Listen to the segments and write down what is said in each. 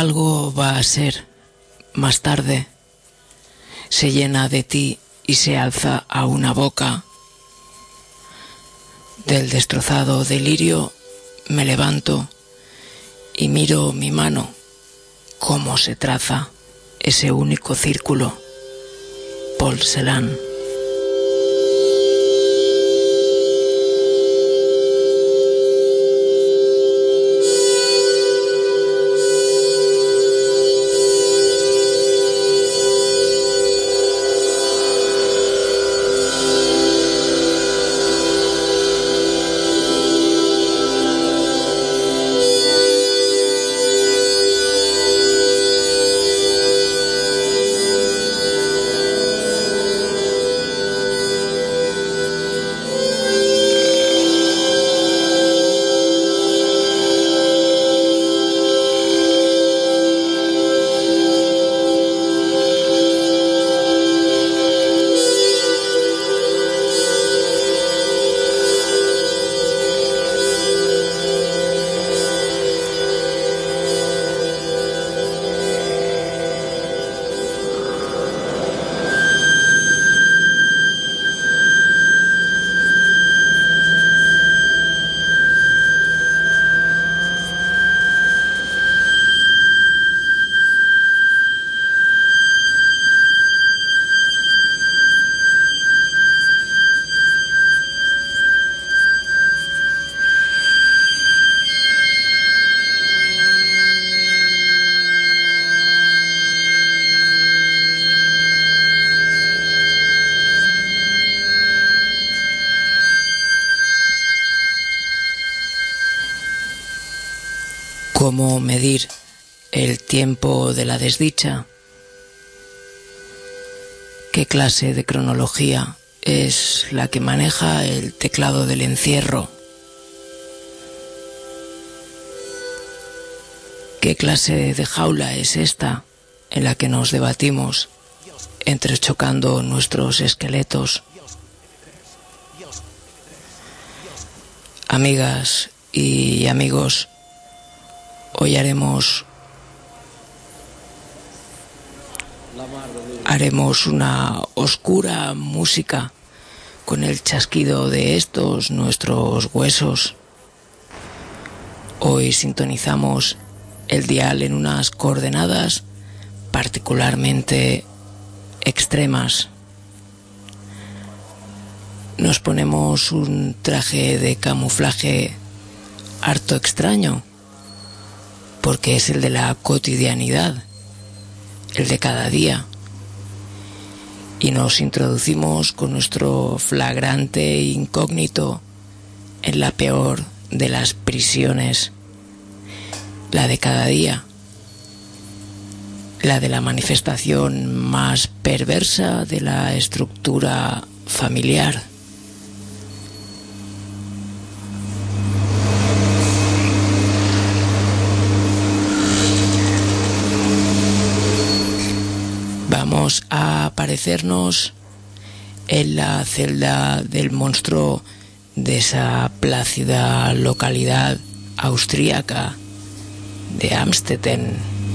algo va a ser, más tarde, se llena de ti y se alza a una boca. Del destrozado delirio me levanto y miro mi mano, cómo se traza ese único círculo. Paul Celan. ¿Cómo medir el tiempo de la desdicha? ¿Qué clase de cronología es la que maneja el teclado del encierro? ¿Qué clase de jaula es esta en la que nos debatimos, entrechocando nuestros esqueletos? Amigas y amigos, hoy haremos una oscura música con el chasquido de estos nuestros huesos. Hoy sintonizamos el dial en unas coordenadas particularmente extremas. Nos ponemos un traje de camuflaje harto extraño, porque es el de la cotidianidad, el de cada día, y nos introducimos con nuestro flagrante incógnito en la peor de las prisiones, la de cada día, la de la manifestación más perversa de la estructura familiar. Vamos a aparecernos en la celda del monstruo de esa plácida localidad austríaca de Amstetten.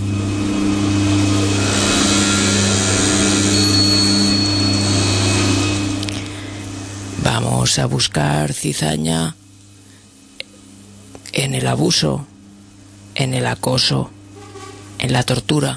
Vamos a buscar cizaña en el abuso, en el acoso, en la tortura.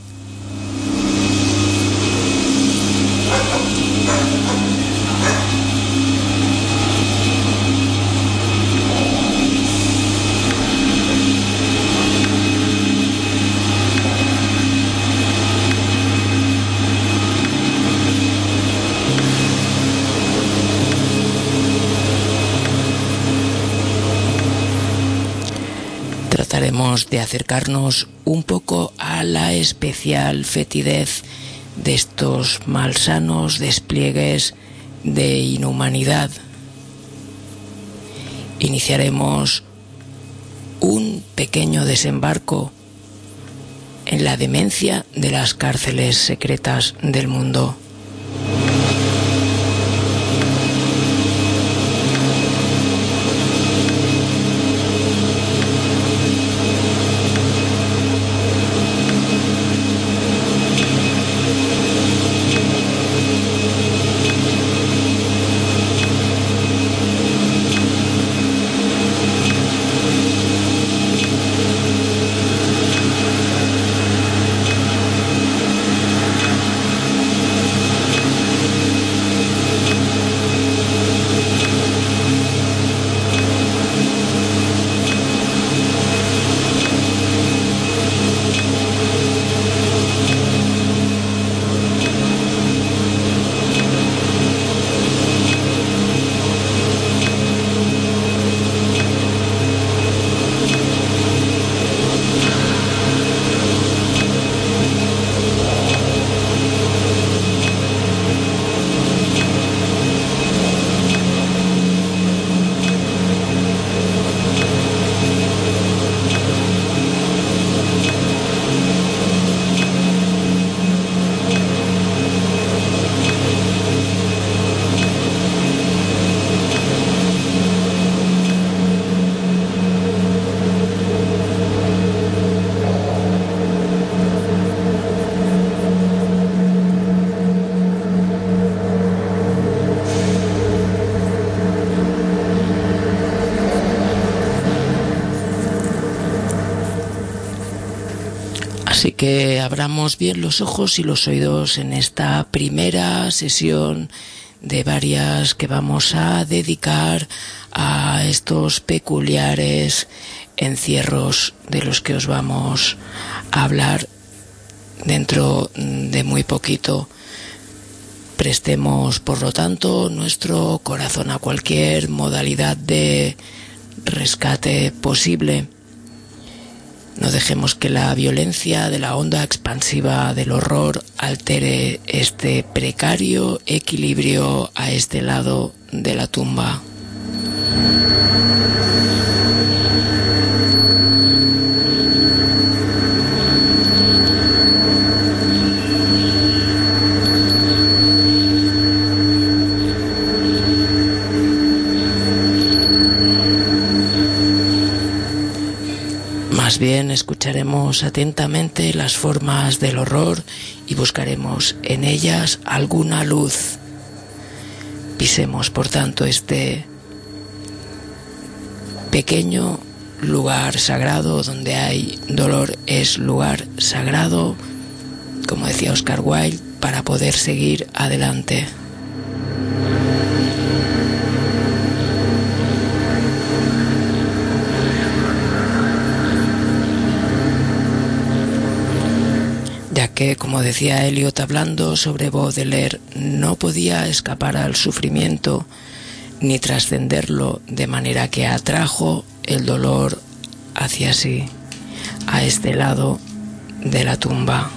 Trataremos de acercarnos un poco a la especial fetidez de estos malsanos despliegues de inhumanidad. Iniciaremos un pequeño desembarco en la demencia de las cárceles secretas del mundo. Así que abramos bien los ojos y los oídos en esta primera sesión de varias que vamos a dedicar a estos peculiares encierros de los que os vamos a hablar dentro de muy poquito. Prestemos, por lo tanto, nuestro corazón a cualquier modalidad de rescate posible. No dejemos que la violencia de la onda expansiva del horror altere este precario equilibrio a este lado de la tumba. Más bien escucharemos atentamente las formas del horror y buscaremos en ellas alguna luz. Pisemos, por tanto, este pequeño lugar sagrado donde hay dolor. Es lugar sagrado, como decía Oscar Wilde, para poder seguir adelante. Ya que, como decía Eliot hablando sobre Baudelaire, no podía escapar al sufrimiento ni trascenderlo, de manera que atrajo el dolor hacia sí, a este lado de la tumba.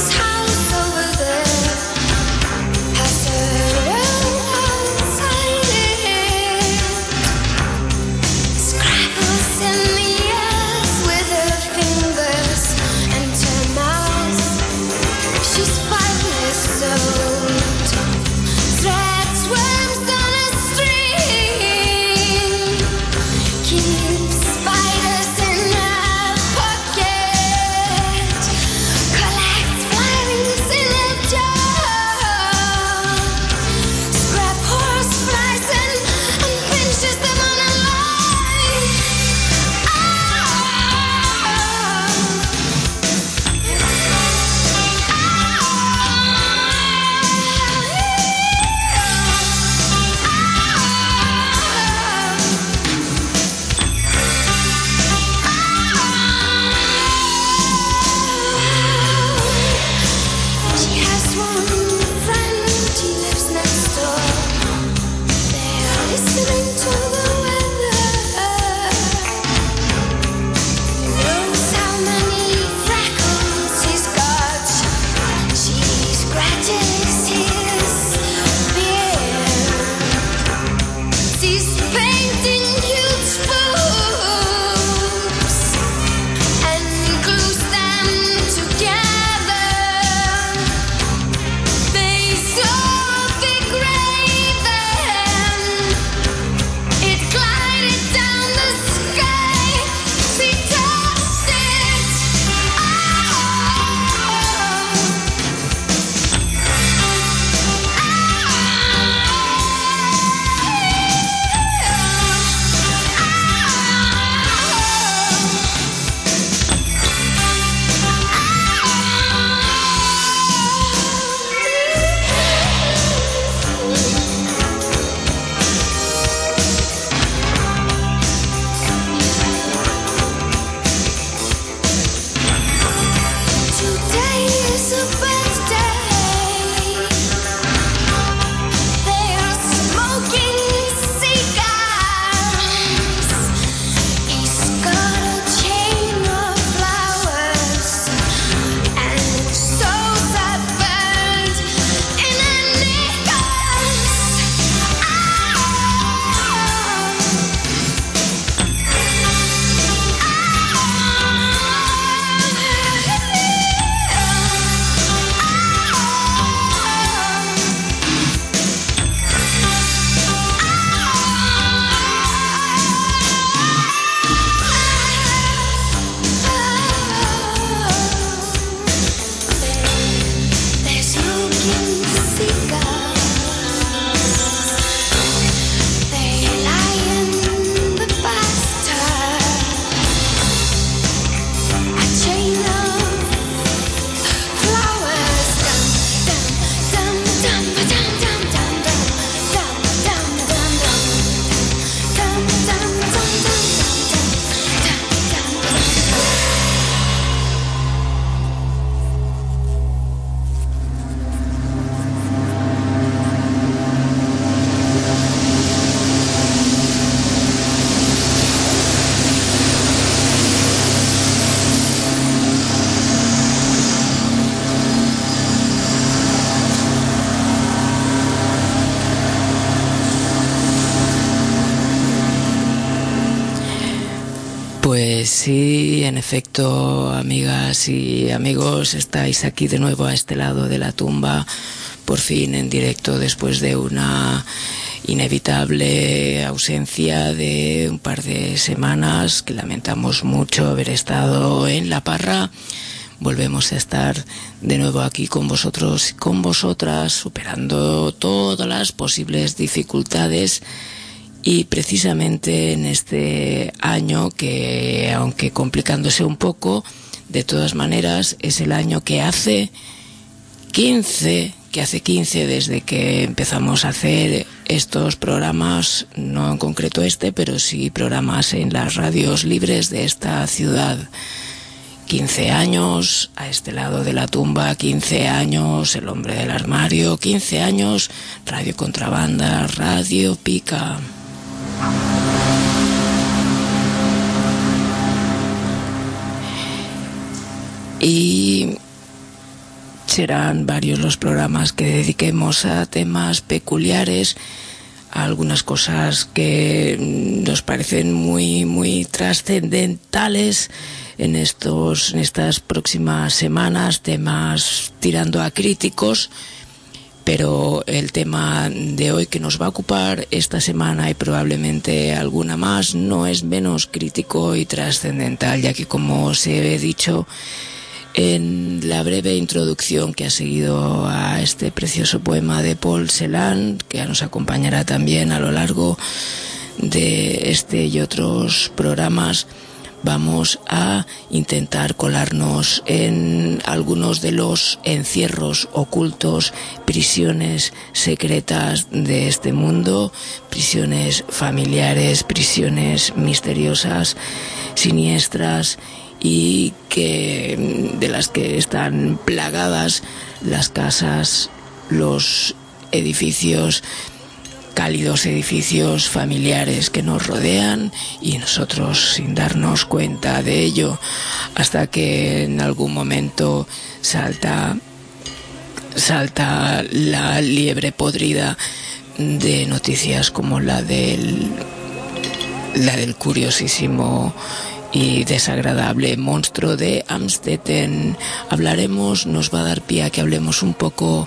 Outside Sí, en efecto, amigas y amigos, estáis aquí de nuevo a este lado de la tumba, por fin en directo después de una inevitable ausencia de un par de semanas, que lamentamos mucho haber estado en la parra. Volvemos a estar de nuevo aquí con vosotros y con vosotras, superando todas las posibles dificultades. Y precisamente en este año que, aunque complicándose un poco, de todas maneras es el año que hace 15 desde que empezamos a hacer estos programas, no en concreto este, pero sí programas en las radios libres de esta ciudad. 15 años a este lado de la tumba, 15 años El Hombre del Armario, 15 años Radio Contrabanda, Radio Pica. Y serán varios los programas que dediquemos a temas peculiares, a algunas cosas que nos parecen muy trascendentales en estas próximas semanas, temas tirando a críticos. Pero el tema de hoy que nos va a ocupar esta semana y probablemente alguna más no es menos crítico y trascendental, ya que, como os he dicho en la breve introducción que ha seguido a este precioso poema de Paul Celan, que nos acompañará también a lo largo de este y otros programas, vamos a intentar colarnos en algunos de los encierros ocultos, prisiones secretas de este mundo, prisiones familiares, prisiones misteriosas, siniestras, y de las que están plagadas las casas, los edificios, cálidos edificios familiares que nos rodean, y nosotros sin darnos cuenta de ello, hasta que en algún momento salta la liebre podrida de noticias como la del curiosísimo y desagradable monstruo de Amstetten. Nos va a dar pie a que hablemos un poco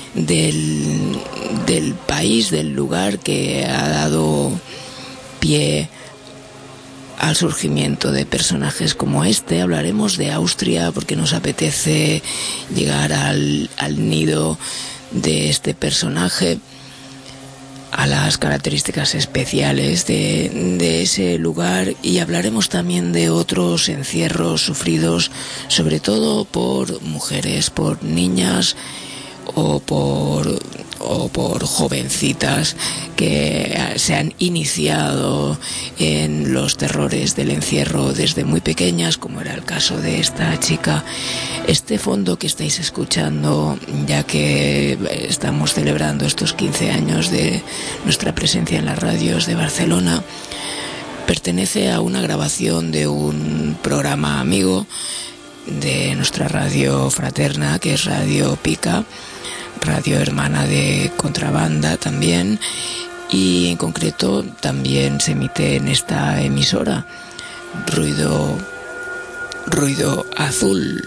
del país, del lugar que ha dado pie al surgimiento de personajes como este. Hablaremos de Austria porque nos apetece llegar al nido de este personaje, a las características especiales de ese lugar, y hablaremos también de otros encierros sufridos sobre todo por mujeres, por niñas o por jovencitas que se han iniciado en los terrores del encierro desde muy pequeñas, como era el caso de esta chica. Este fondo que estáis escuchando, ya que estamos celebrando estos 15 años de nuestra presencia en las radios de Barcelona, pertenece a una grabación de un programa amigo de nuestra radio fraterna, que es Radio Pica, radio hermana de Contrabanda también, y en concreto también se emite en esta emisora Ruido Azul.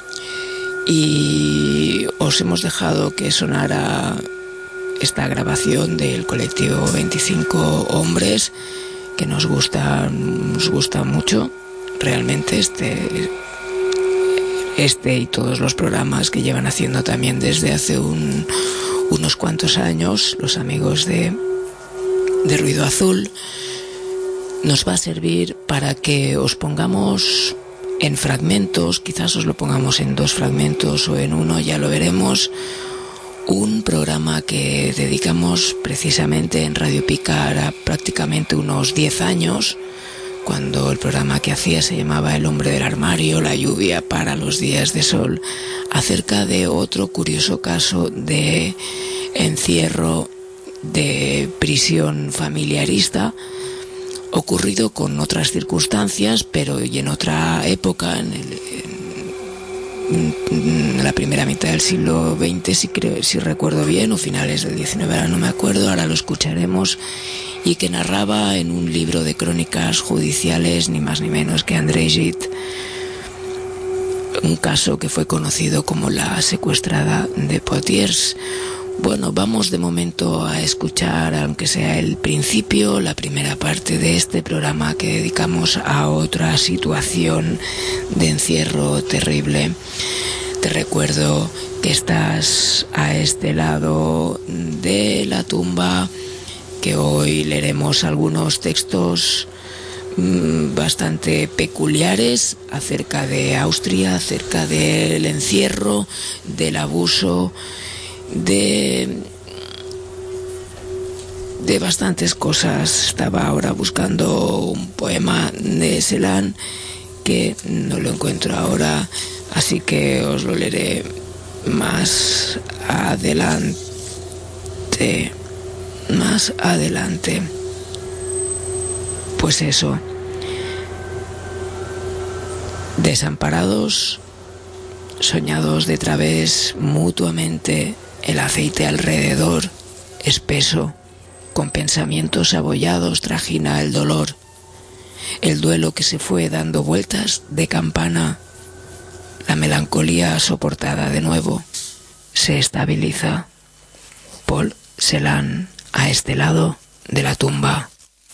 Y os hemos dejado que sonara esta grabación del colectivo 25 Hombres, que nos gusta mucho realmente este y todos los programas que llevan haciendo también desde hace unos cuantos años los amigos de Ruido Azul. Nos va a servir para que os pongamos en fragmentos, quizás os lo pongamos en 2 fragmentos o en uno, ya lo veremos, un programa que dedicamos precisamente en Radio Pica hará prácticamente unos 10 años, cuando el programa que hacía se llamaba El Hombre del Armario, la lluvia para los días de sol, acerca de otro curioso caso de encierro, de prisión familiarista, ocurrido con otras circunstancias, pero y en otra época, la primera mitad del siglo XX, si recuerdo bien, o finales del XIX, ahora no me acuerdo, ahora lo escucharemos, y que narraba en un libro de crónicas judiciales ni más ni menos que André Gide un caso que fue conocido como la secuestrada de Poitiers. Bueno, vamos de momento a escuchar, aunque sea el principio, la primera parte de este programa que dedicamos a otra situación de encierro terrible. Te recuerdo que estás a este lado de la tumba, que hoy leeremos algunos textos bastante peculiares acerca de Austria, acerca del encierro, del abuso, de bastantes cosas. Estaba ahora buscando un poema de Celan que no lo encuentro ahora, así que os lo leeré más adelante. Pues eso, desamparados, soñados de través mutuamente, el aceite alrededor, espeso, con pensamientos abollados trajina el dolor, el duelo que se fue dando vueltas de campana, la melancolía soportada de nuevo, se estabiliza. Paul Celan, a este lado de la tumba.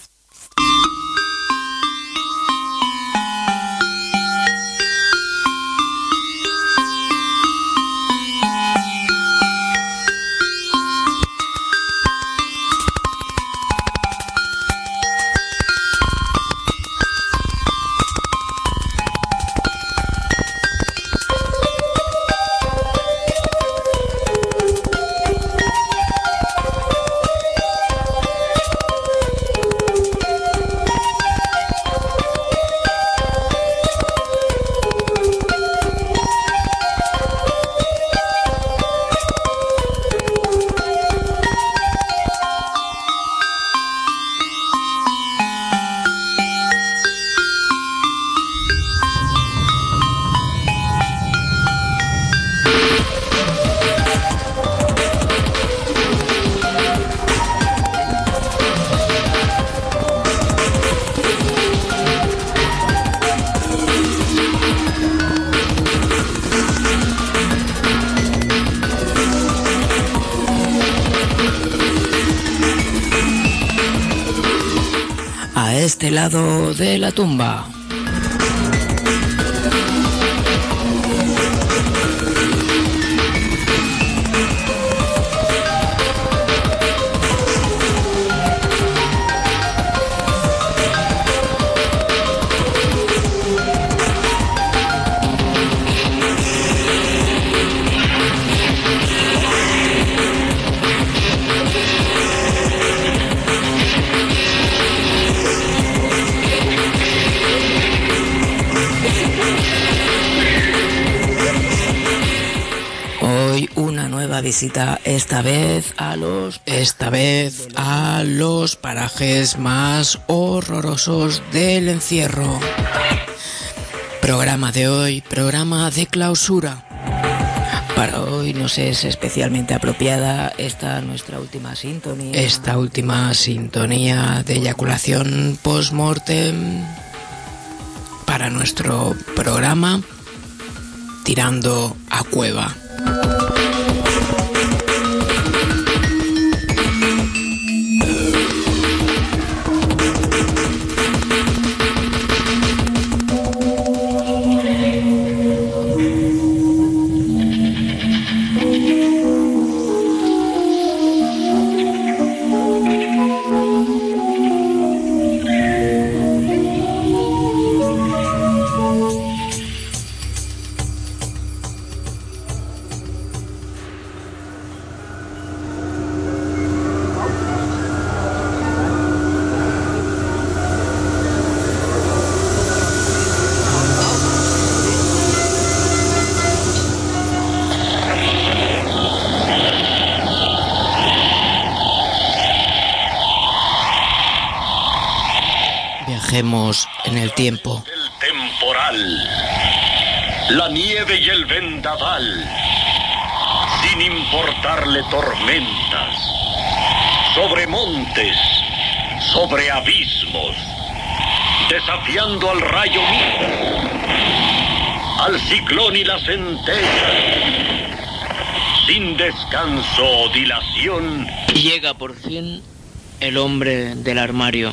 Este lado de la tumba. Visita esta vez a los parajes más horrorosos del encierro. Programa de hoy, programa de clausura. Para hoy nos es especialmente apropiada nuestra última sintonía. Esta última sintonía de eyaculación post-mortem para nuestro programa Tirando a Cueva. Viajemos en el tiempo. El temporal. la nieve y el vendaval, sin importarle tormentas, sobre montes, sobre abismos, desafiando al rayo mismo, al ciclón y la centella, sin descanso o dilación. Llega por fin el hombre del armario.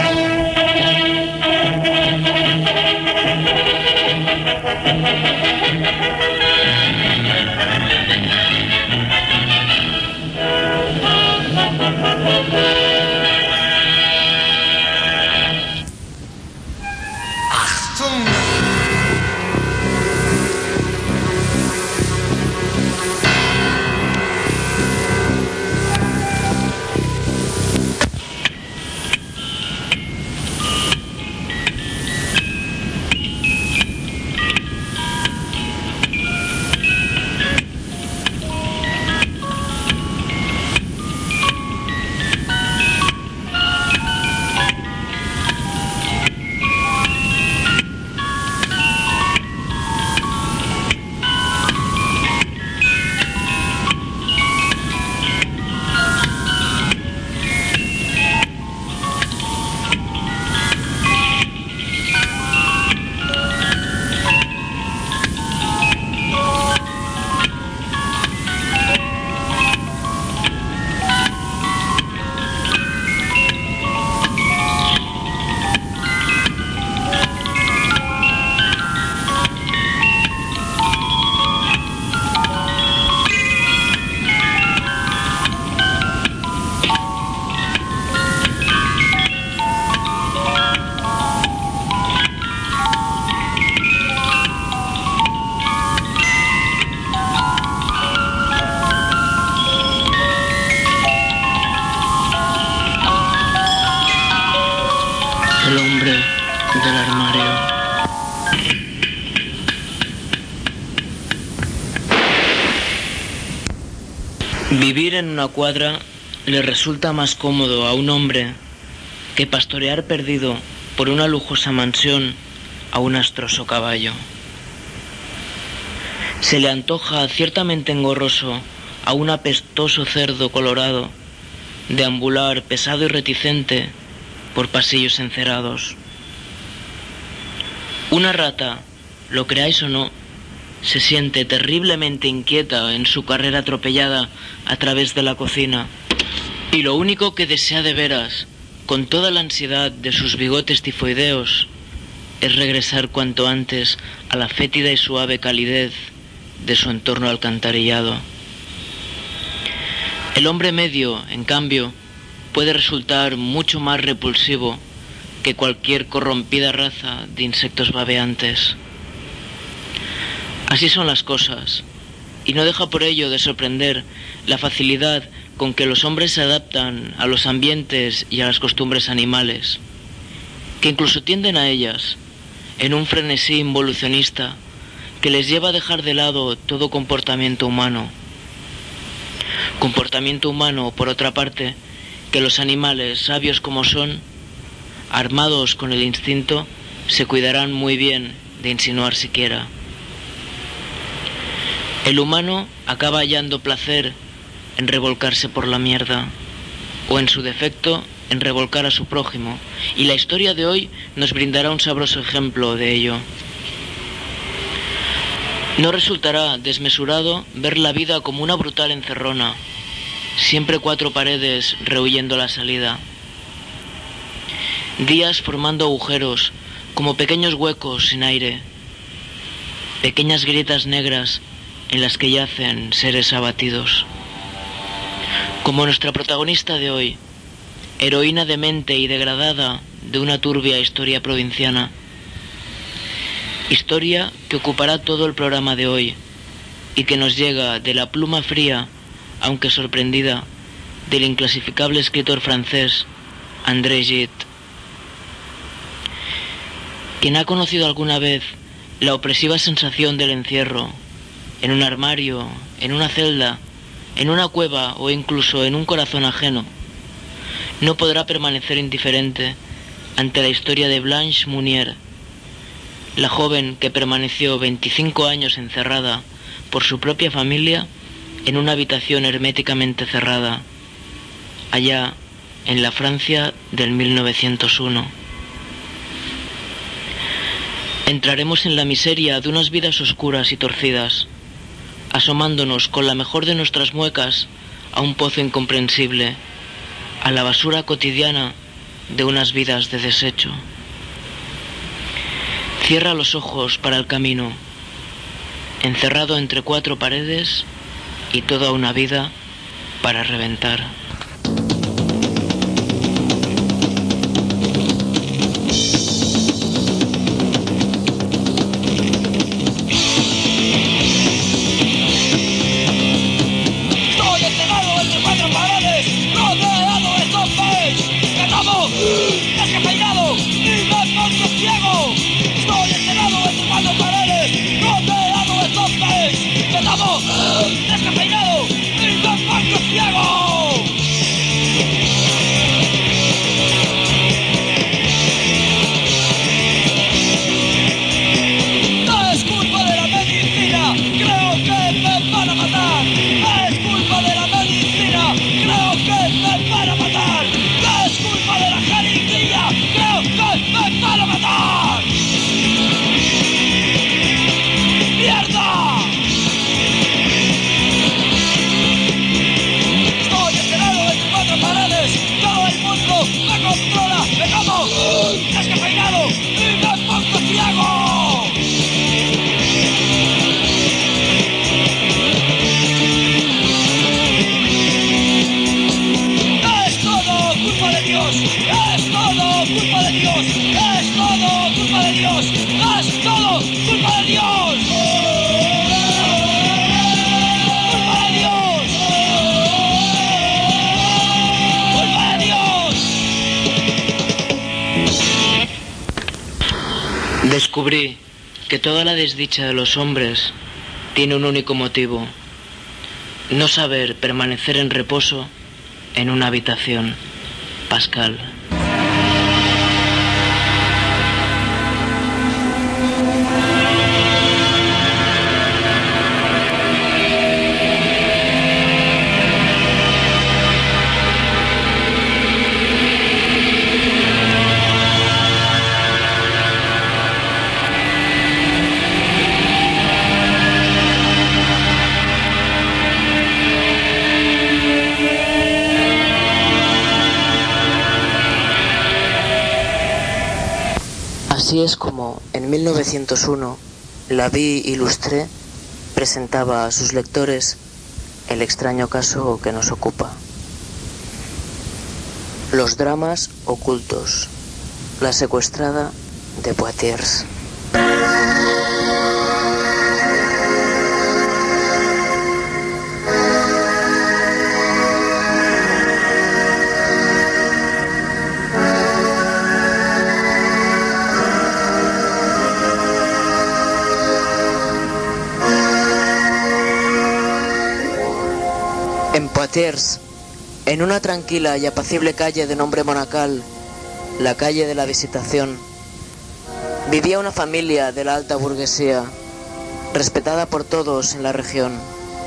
El hombre del armario. Vivir en una cuadra le resulta más cómodo a un hombre que pastorear perdido por una lujosa mansión a un astroso caballo. Se le antoja ciertamente engorroso a un apestoso cerdo colorado deambular pesado y reticente por pasillos encerados. Una rata, lo creáis o no, se siente terriblemente inquieta en su carrera atropellada a través de la cocina, y lo único que desea de veras, con toda la ansiedad de sus bigotes tifoideos, es regresar cuanto antes a la fétida y suave calidez de su entorno alcantarillado. El hombre medio, en cambio, puede resultar mucho más repulsivo que cualquier corrompida raza de insectos babeantes. Así son las cosas, y no deja por ello de sorprender la facilidad con que los hombres se adaptan a los ambientes y a las costumbres animales, que incluso tienden a ellas, en un frenesí involucionista que les lleva a dejar de lado todo comportamiento humano. Comportamiento humano, por otra parte, que los animales, sabios como son, armados con el instinto, se cuidarán muy bien de insinuar siquiera. El humano acaba hallando placer en revolcarse por la mierda, o en su defecto, en revolcar a su prójimo, y la historia de hoy nos brindará un sabroso ejemplo de ello. No resultará desmesurado ver la vida como una brutal encerrona, siempre cuatro paredes rehuyendo la salida. Días formando agujeros como pequeños huecos sin aire, pequeñas grietas negras en las que yacen seres abatidos. Como nuestra protagonista de hoy, heroína demente y degradada de una turbia historia provinciana. Historia que ocupará todo el programa de hoy y que nos llega de la pluma fría, aunque sorprendida, del inclasificable escritor francés André Gide. Quien ha conocido alguna vez la opresiva sensación del encierro, en un armario, en una celda, en una cueva o incluso en un corazón ajeno, no podrá permanecer indiferente ante la historia de Blanche Mounier, la joven que permaneció 25 años encerrada por su propia familia en una habitación herméticamente cerrada, allá en la Francia del 1901. Entraremos en la miseria de unas vidas oscuras y torcidas, asomándonos con la mejor de nuestras muecas a un pozo incomprensible, a la basura cotidiana de unas vidas de desecho. Cierra los ojos para el camino, encerrado entre 4 paredes y toda una vida para reventar. Descubrí que toda la desdicha de los hombres tiene un único motivo: no saber permanecer en reposo en una habitación. Pascal. Así es como, en 1901, la Vie Illustrée presentaba a sus lectores el extraño caso que nos ocupa. Los dramas ocultos. La secuestrada de Poitiers. En Poitiers, en una tranquila y apacible calle de nombre Monacal, la calle de la Visitación, vivía una familia de la alta burguesía, respetada por todos en la región.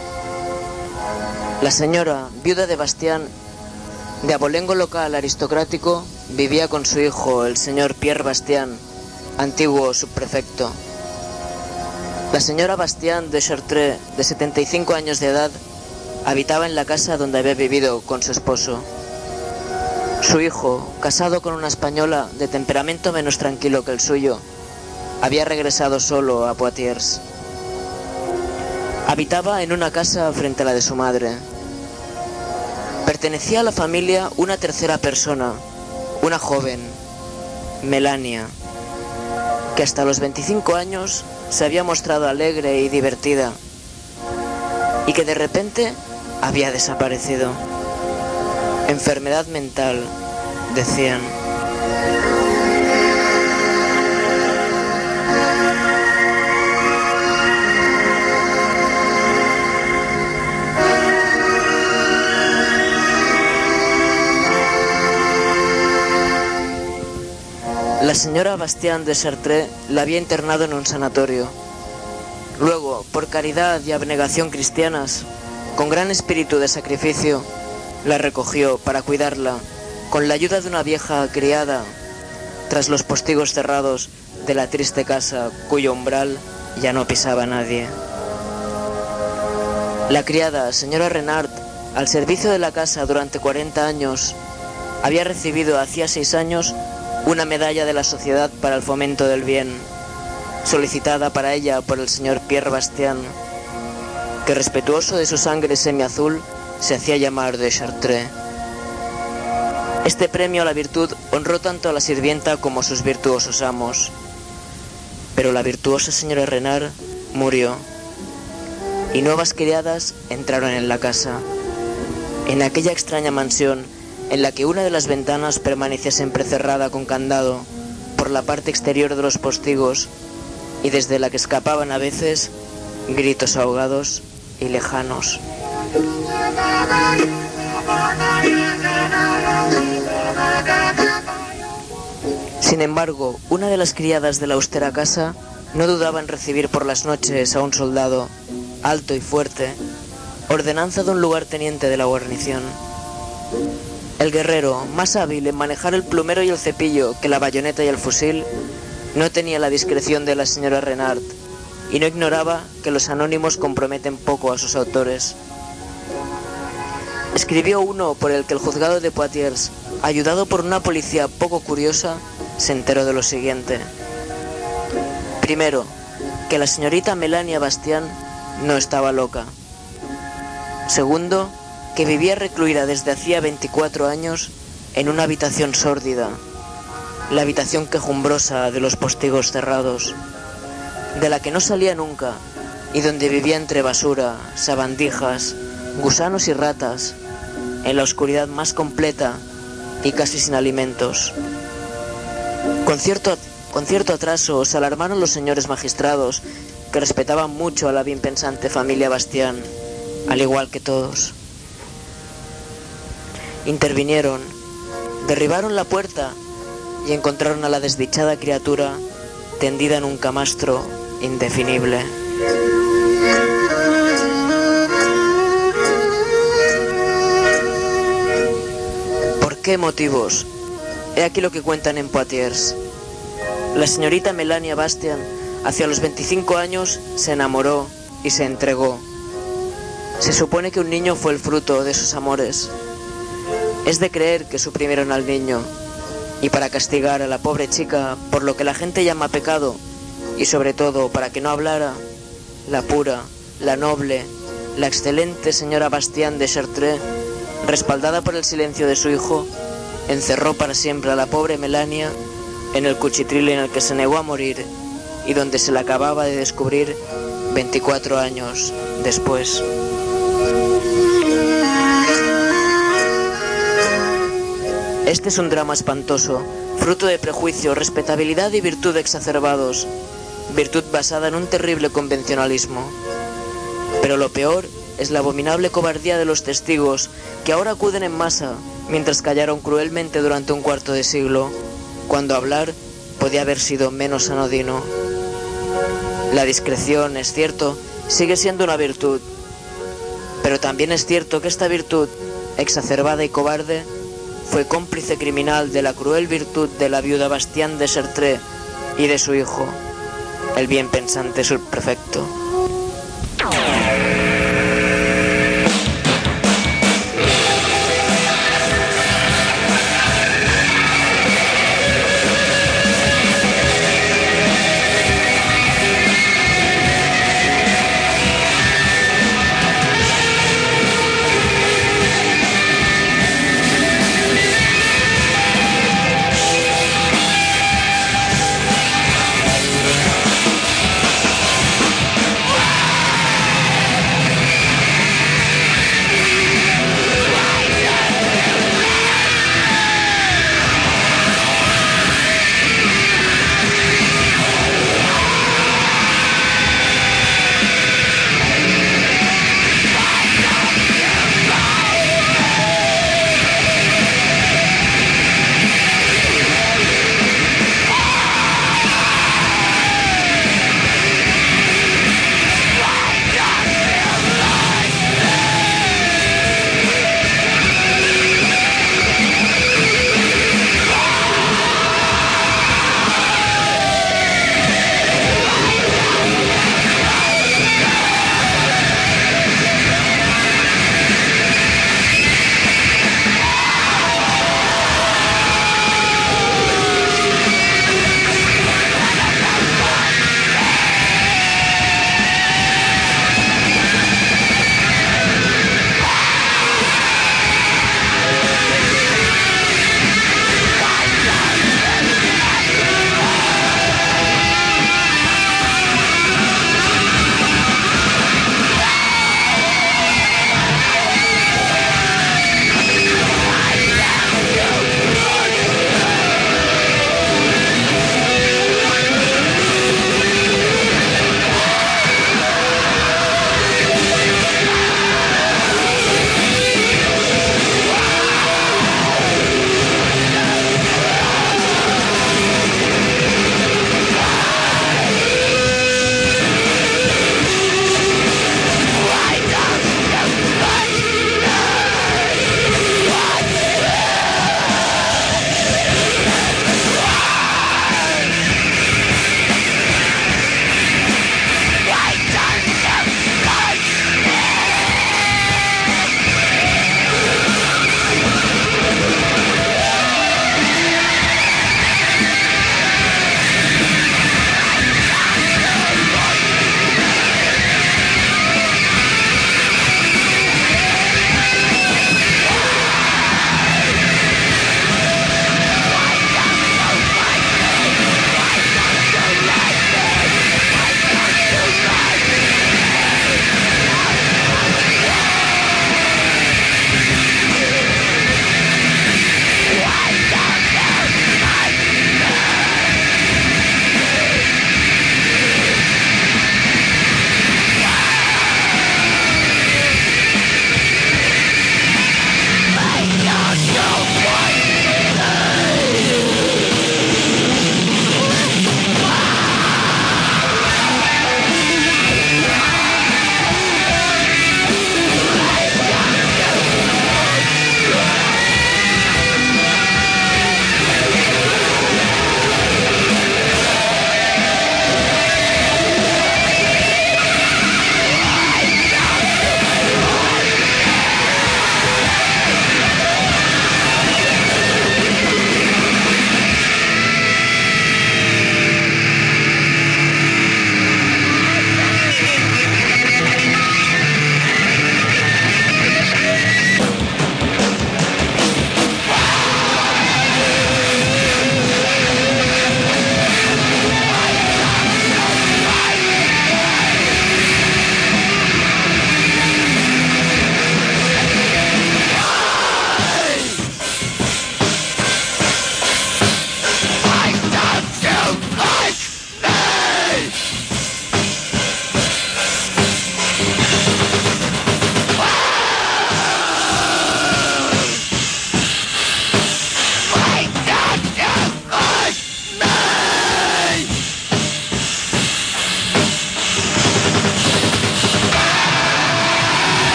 La señora, viuda de Bastián, de abolengo local aristocrático, vivía con su hijo, el señor Pierre Bastián, antiguo subprefecto. La señora Bastián de Chartres, de 75 años de edad, habitaba en la casa donde había vivido con su esposo. Su hijo, casado con una española de temperamento menos tranquilo que el suyo, había regresado solo a Poitiers. Habitaba en una casa frente a la de su madre. Pertenecía a la familia una tercera persona, una joven, Melania, que hasta los 25 años se había mostrado alegre y divertida, y que de repente había desaparecido. Enfermedad mental, decían. La señora Bastien de Chartres la había internado en un sanatorio. Luego, por caridad y abnegación cristianas, con gran espíritu de sacrificio, la recogió para cuidarla, con la ayuda de una vieja criada, tras los postigos cerrados de la triste casa cuyo umbral ya no pisaba nadie. La criada, señora Renard, al servicio de la casa durante 40 años, había recibido hacía 6 años una medalla de la Sociedad para el Fomento del Bien, solicitada para ella por el señor Pierre Bastien, que respetuoso de su sangre semiazul se hacía llamar de Chartres. Este premio a la virtud honró tanto a la sirvienta como a sus virtuosos amos. Pero la virtuosa señora Renard murió, y nuevas criadas entraron en la casa, en aquella extraña mansión en la que una de las ventanas permanecía siempre cerrada con candado por la parte exterior de los postigos y desde la que escapaban a veces gritos ahogados y lejanos. Sin embargo, una de las criadas de la austera casa no dudaba en recibir por las noches a un soldado, alto y fuerte, ordenanza de un lugarteniente de la guarnición. El guerrero, más hábil en manejar el plumero y el cepillo que la bayoneta y el fusil, no tenía la discreción de la señora Renard y no ignoraba que los anónimos comprometen poco a sus autores. Escribió uno por el que el juzgado de Poitiers, ayudado por una policía poco curiosa, se enteró de lo siguiente. Primero, que la señorita Melania Bastien no estaba loca. Segundo, que vivía recluida desde hacía 24 años en una habitación sórdida, la habitación quejumbrosa de los postigos cerrados, de la que no salía nunca y donde vivía entre basura, sabandijas, gusanos y ratas, en la oscuridad más completa y casi sin alimentos. Con cierto atraso se alarmaron los señores magistrados, que respetaban mucho a la bien pensante familia Bastien, al igual que todos. Intervinieron, derribaron la puerta y encontraron a la desdichada criatura tendida en un camastro indefinible. ¿Por qué motivos? He aquí lo que cuentan en Poitiers. La señorita Melania Bastien, hacia los 25 años, se enamoró y se entregó. Se supone que un niño fue el fruto de sus amores. Es de creer que suprimieron al niño, y para castigar a la pobre chica por lo que la gente llama pecado, y sobre todo para que no hablara, la pura, la noble, la excelente señora Bastien de Chartres, respaldada por el silencio de su hijo, encerró para siempre a la pobre Melania en el cuchitril en el que se negó a morir y donde se la acababa de descubrir 24 años después. Este es un drama espantoso, fruto de prejuicio, respetabilidad y virtud exacerbados, virtud basada en un terrible convencionalismo. Pero lo peor es la abominable cobardía de los testigos, que ahora acuden en masa, mientras callaron cruelmente durante un cuarto de siglo, cuando hablar podía haber sido menos anodino. La discreción, es cierto, sigue siendo una virtud, pero también es cierto que esta virtud, exacerbada y cobarde, fue cómplice criminal de la cruel virtud de la viuda Bastien de Chartres y de su hijo, el bien pensante subprefecto.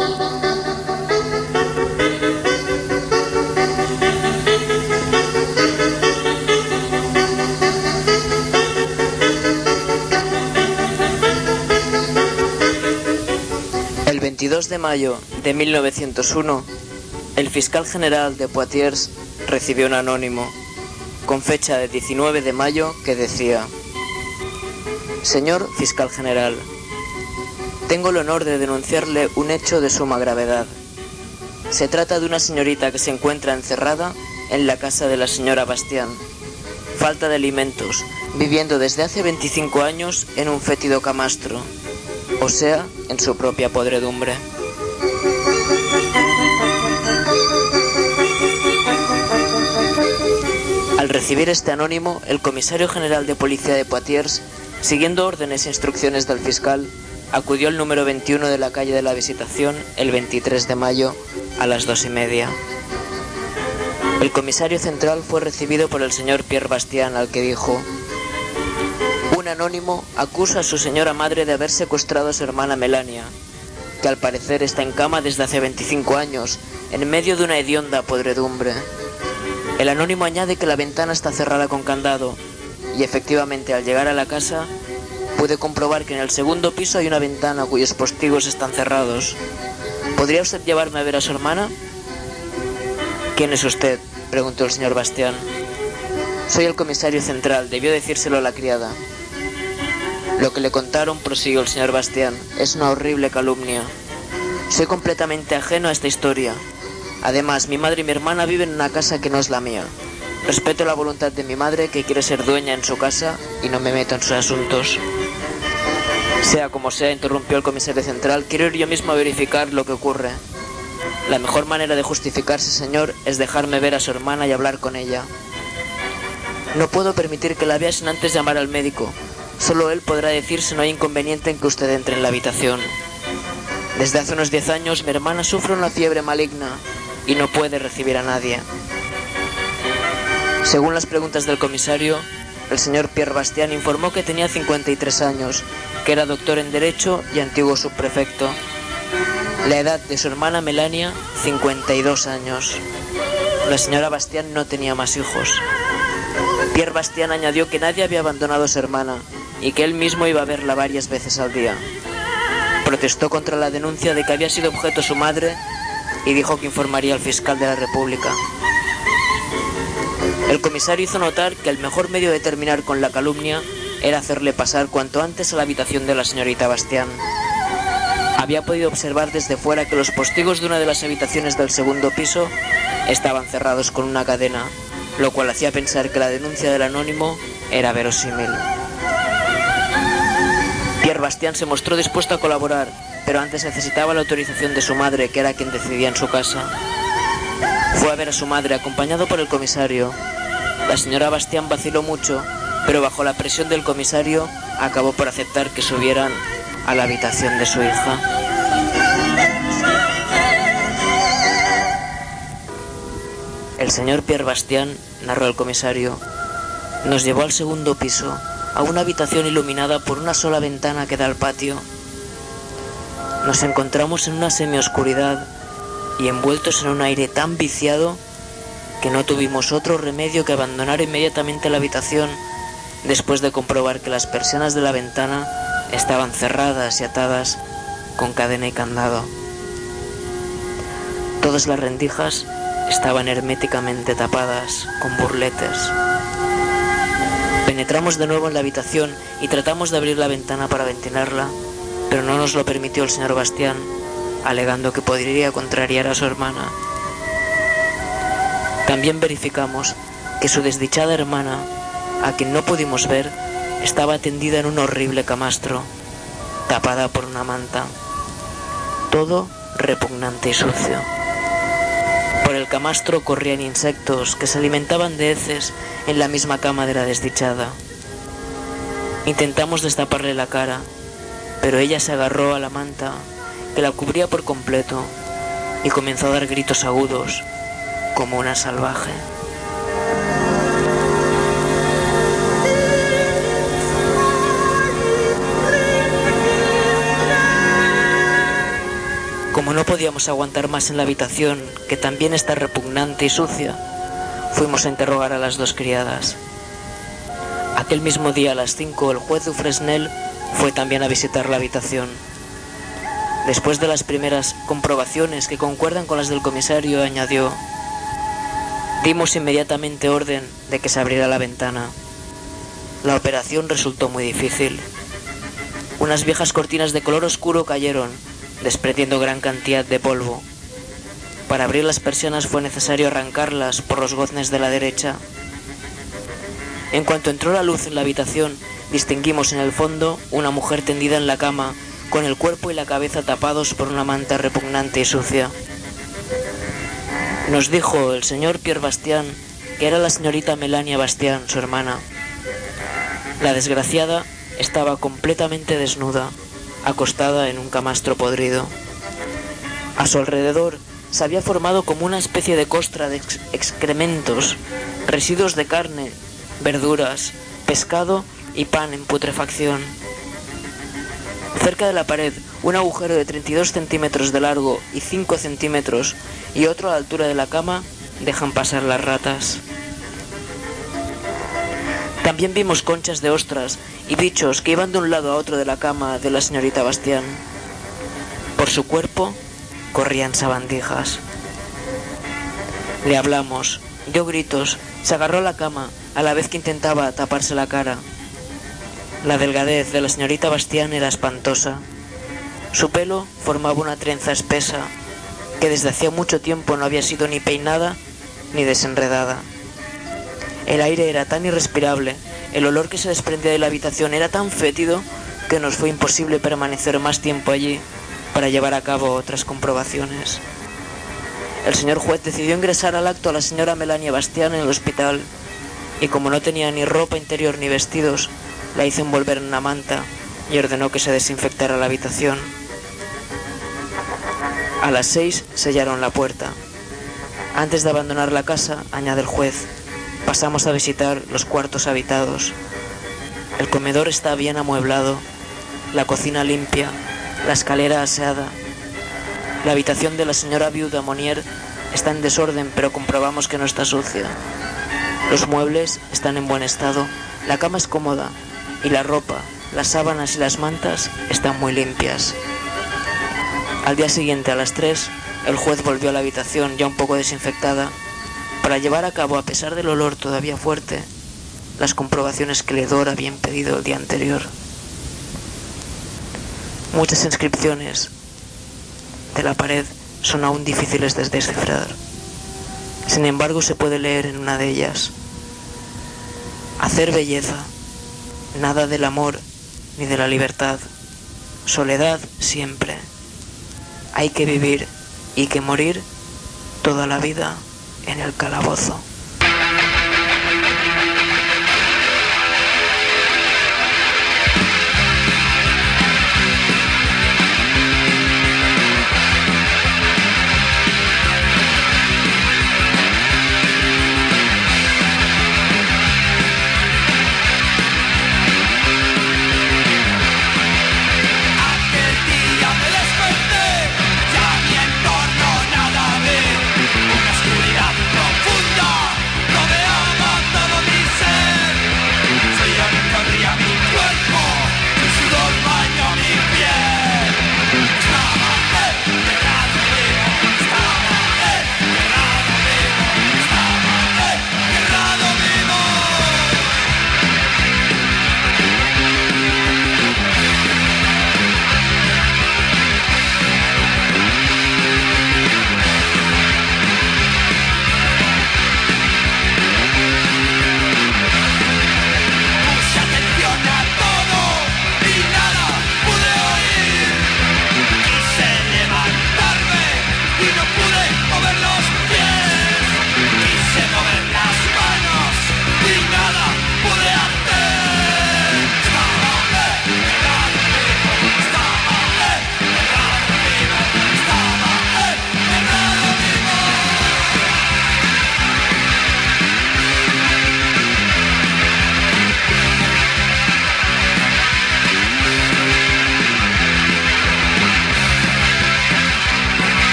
El 22 de mayo de 1901, el fiscal general de Poitiers recibió un anónimo con fecha de 19 de mayo que decía: Señor fiscal general, tengo el honor de denunciarle un hecho de suma gravedad. Se trata de una señorita que se encuentra encerrada en la casa de la señora Bastián. Falta de alimentos, viviendo desde hace 25 años en un fétido camastro, o sea, en su propia podredumbre. Al recibir este anónimo, el comisario general de policía de Poitiers, siguiendo órdenes e instrucciones del fiscal, acudió al número 21 de la calle de la Visitación el 23 de mayo a las 2:30. El comisario central fue recibido por el señor Pierre Bastián, al que dijo: un anónimo acusa a su señora madre de haber secuestrado a su hermana Melania, que al parecer está en cama desde hace 25 años, en medio de una hedionda podredumbre. El anónimo añade que la ventana está cerrada con candado, y efectivamente al llegar a la casa pude comprobar que en el segundo piso hay una ventana cuyos postigos están cerrados. ¿Podría usted llevarme a ver a su hermana? ¿Quién es usted?, preguntó el señor Bastián. Soy el comisario central, debió decírselo a la criada. Lo que le contaron, prosiguió el señor Bastián, es una horrible calumnia. Soy completamente ajeno a esta historia. Además, mi madre y mi hermana viven en una casa que no es la mía. Respeto la voluntad de mi madre, que quiere ser dueña en su casa, y no me meto en sus asuntos. Sea como sea, interrumpió el comisario central, quiero ir yo mismo a verificar lo que ocurre. La mejor manera de justificarse, señor, es dejarme ver a su hermana y hablar con ella. No puedo permitir que la vea sin antes llamar al médico. Solo él podrá decir si no hay inconveniente en que usted entre en la habitación. Desde hace unos 10 años mi hermana sufre una fiebre maligna y no puede recibir a nadie. Según las preguntas del comisario, el señor Pierre Bastián informó que tenía 53 años, que era doctor en Derecho y antiguo subprefecto. La edad de su hermana Melania, 52 años. La señora Bastián no tenía más hijos. Pierre Bastián añadió que nadie había abandonado a su hermana y que él mismo iba a verla varias veces al día. Protestó contra la denuncia de que había sido objeto su madre y dijo que informaría al fiscal de la República. El comisario hizo notar que el mejor medio de terminar con la calumnia era hacerle pasar cuanto antes a la habitación de la señorita Bastián. Había podido observar desde fuera que los postigos de una de las habitaciones del segundo piso estaban cerrados con una cadena, lo cual hacía pensar que la denuncia del anónimo era verosímil. Pierre Bastián se mostró dispuesto a colaborar, pero antes necesitaba la autorización de su madre, que era quien decidía en su casa. Fue a ver a su madre acompañado por el comisario. La señora Bastián vaciló mucho, pero bajo la presión del comisario acabó por aceptar que subieran a la habitación de su hija. El señor Pierre Bastián, narró el comisario, nos llevó al segundo piso, a una habitación iluminada por una sola ventana que da al patio. Nos encontramos en una semioscuridad y envueltos en un aire tan viciado que no tuvimos otro remedio que abandonar inmediatamente la habitación después de comprobar que las persianas de la ventana estaban cerradas y atadas con cadena y candado. Todas las rendijas estaban herméticamente tapadas con burletes. Penetramos de nuevo en la habitación y tratamos de abrir la ventana para ventilarla, pero no nos lo permitió el señor Bastián, alegando que podría contrariar a su hermana. También verificamos que su desdichada hermana, a quien no pudimos ver, estaba tendida en un horrible camastro, tapada por una manta. Todo repugnante y sucio. Por el camastro corrían insectos que se alimentaban de heces en la misma cama de la desdichada. Intentamos destaparle la cara, pero ella se agarró a la manta que la cubría por completo y comenzó a dar gritos agudos como una salvaje. Como no podíamos aguantar más en la habitación, que también está repugnante y sucia, fuimos a interrogar a las dos criadas. Aquel mismo día a las 5 el juez Dufresnel fue también a visitar la habitación. Después de las primeras comprobaciones que concuerdan con las del comisario, añadió: dimos inmediatamente orden de que se abriera la ventana. La operación resultó muy difícil. Unas viejas cortinas de color oscuro cayeron, desprendiendo gran cantidad de polvo. Para abrir las persianas fue necesario arrancarlas por los goznes de la derecha. En cuanto entró la luz en la habitación, distinguimos en el fondo una mujer tendida en la cama, con el cuerpo y la cabeza tapados por una manta repugnante y sucia. Nos dijo el señor Pierre Bastien que era la señorita Melania Bastien, su hermana. La desgraciada estaba completamente desnuda, acostada en un camastro podrido. A su alrededor se había formado como una especie de costra de excrementos, residuos de carne, verduras, pescado y pan en putrefacción. Cerca de la pared, un agujero de 32 centímetros de largo y 5 centímetros y otro a la altura de la cama dejan pasar las ratas. También vimos conchas de ostras y bichos que iban de un lado a otro de la cama de la señorita Bastien. Por su cuerpo corrían sabandijas. Le hablamos, dio gritos, se agarró a la cama a la vez que intentaba taparse la cara. La delgadez de la señorita Bastien era espantosa. Su pelo formaba una trenza espesa que desde hacía mucho tiempo no había sido ni peinada ni desenredada. El aire era tan irrespirable, el olor que se desprendía de la habitación era tan fétido que nos fue imposible permanecer más tiempo allí para llevar a cabo otras comprobaciones. El señor juez decidió ingresar al acto a la señora Melania Bastien en el hospital y como no tenía ni ropa interior ni vestidos, la hizo envolver en una manta y ordenó que se desinfectara la habitación. A las 6 sellaron la puerta. Antes de abandonar la casa, añade el juez, pasamos a visitar los cuartos habitados. El comedor está bien amueblado, la cocina limpia, la escalera aseada. La habitación de la señora viuda Monnier está en desorden, pero comprobamos que no está sucia. Los muebles están en buen estado, la cama es cómoda y la ropa, las sábanas y las mantas están muy limpias. Al día siguiente a las 3, el juez volvió a la habitación ya un poco desinfectada para llevar a cabo, a pesar del olor todavía fuerte, las comprobaciones que Ledor había impedido el día anterior. Muchas inscripciones de la pared son aún difíciles de descifrar. Sin embargo, se puede leer en una de ellas: hacer belleza, nada del amor ni de la libertad, soledad siempre. Hay que vivir y que morir toda la vida en el calabozo. Una oscuridad profunda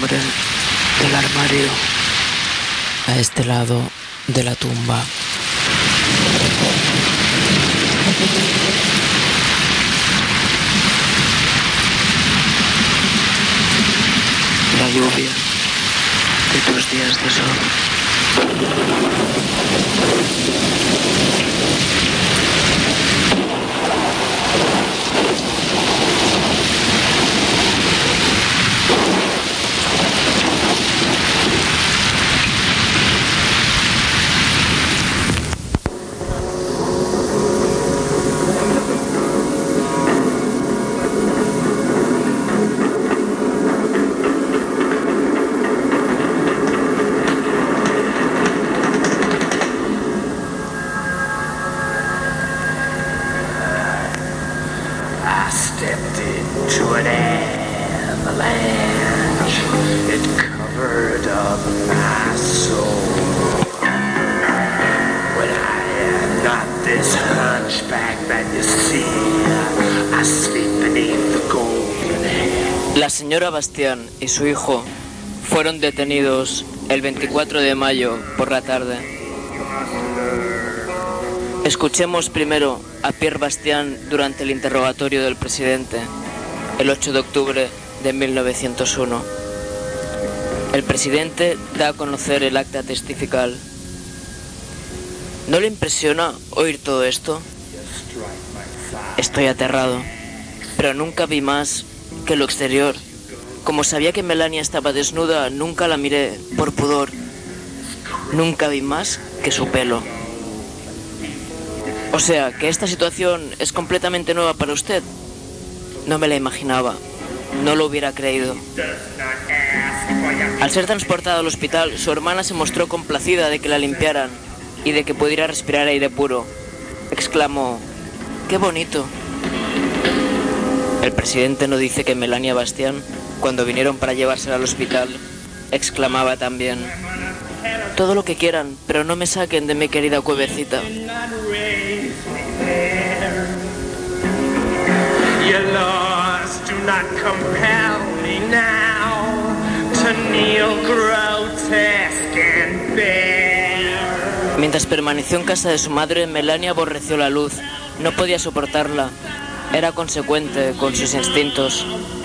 abren el armario a este lado de la tumba. La lluvia de tus días de sol. La señora Bastián y su hijo fueron detenidos el 24 de mayo por la tarde. Escuchemos primero a Pierre Bastián durante el interrogatorio del presidente, el 8 de octubre de 1901. El presidente da a conocer el acta testifical. ¿No le impresiona oír todo esto? Estoy aterrado, pero nunca vi más que lo exterior. Como sabía que Melania estaba desnuda, nunca la miré por pudor. Nunca vi más que su pelo. O sea, que esta situación es completamente nueva para usted. No me la imaginaba. No lo hubiera creído. Al ser transportada al hospital, su hermana se mostró complacida de que la limpiaran y de que pudiera respirar aire puro. Exclamó: ¡qué bonito! El presidente no dice que Melania Bastián, cuando vinieron para llevársela al hospital, exclamaba también: todo lo que quieran, pero no me saquen de mi querida cuevecita. Mientras permaneció en casa de su madre, Melania aborreció la luz. No podía soportarla. Era consecuente con sus instintos.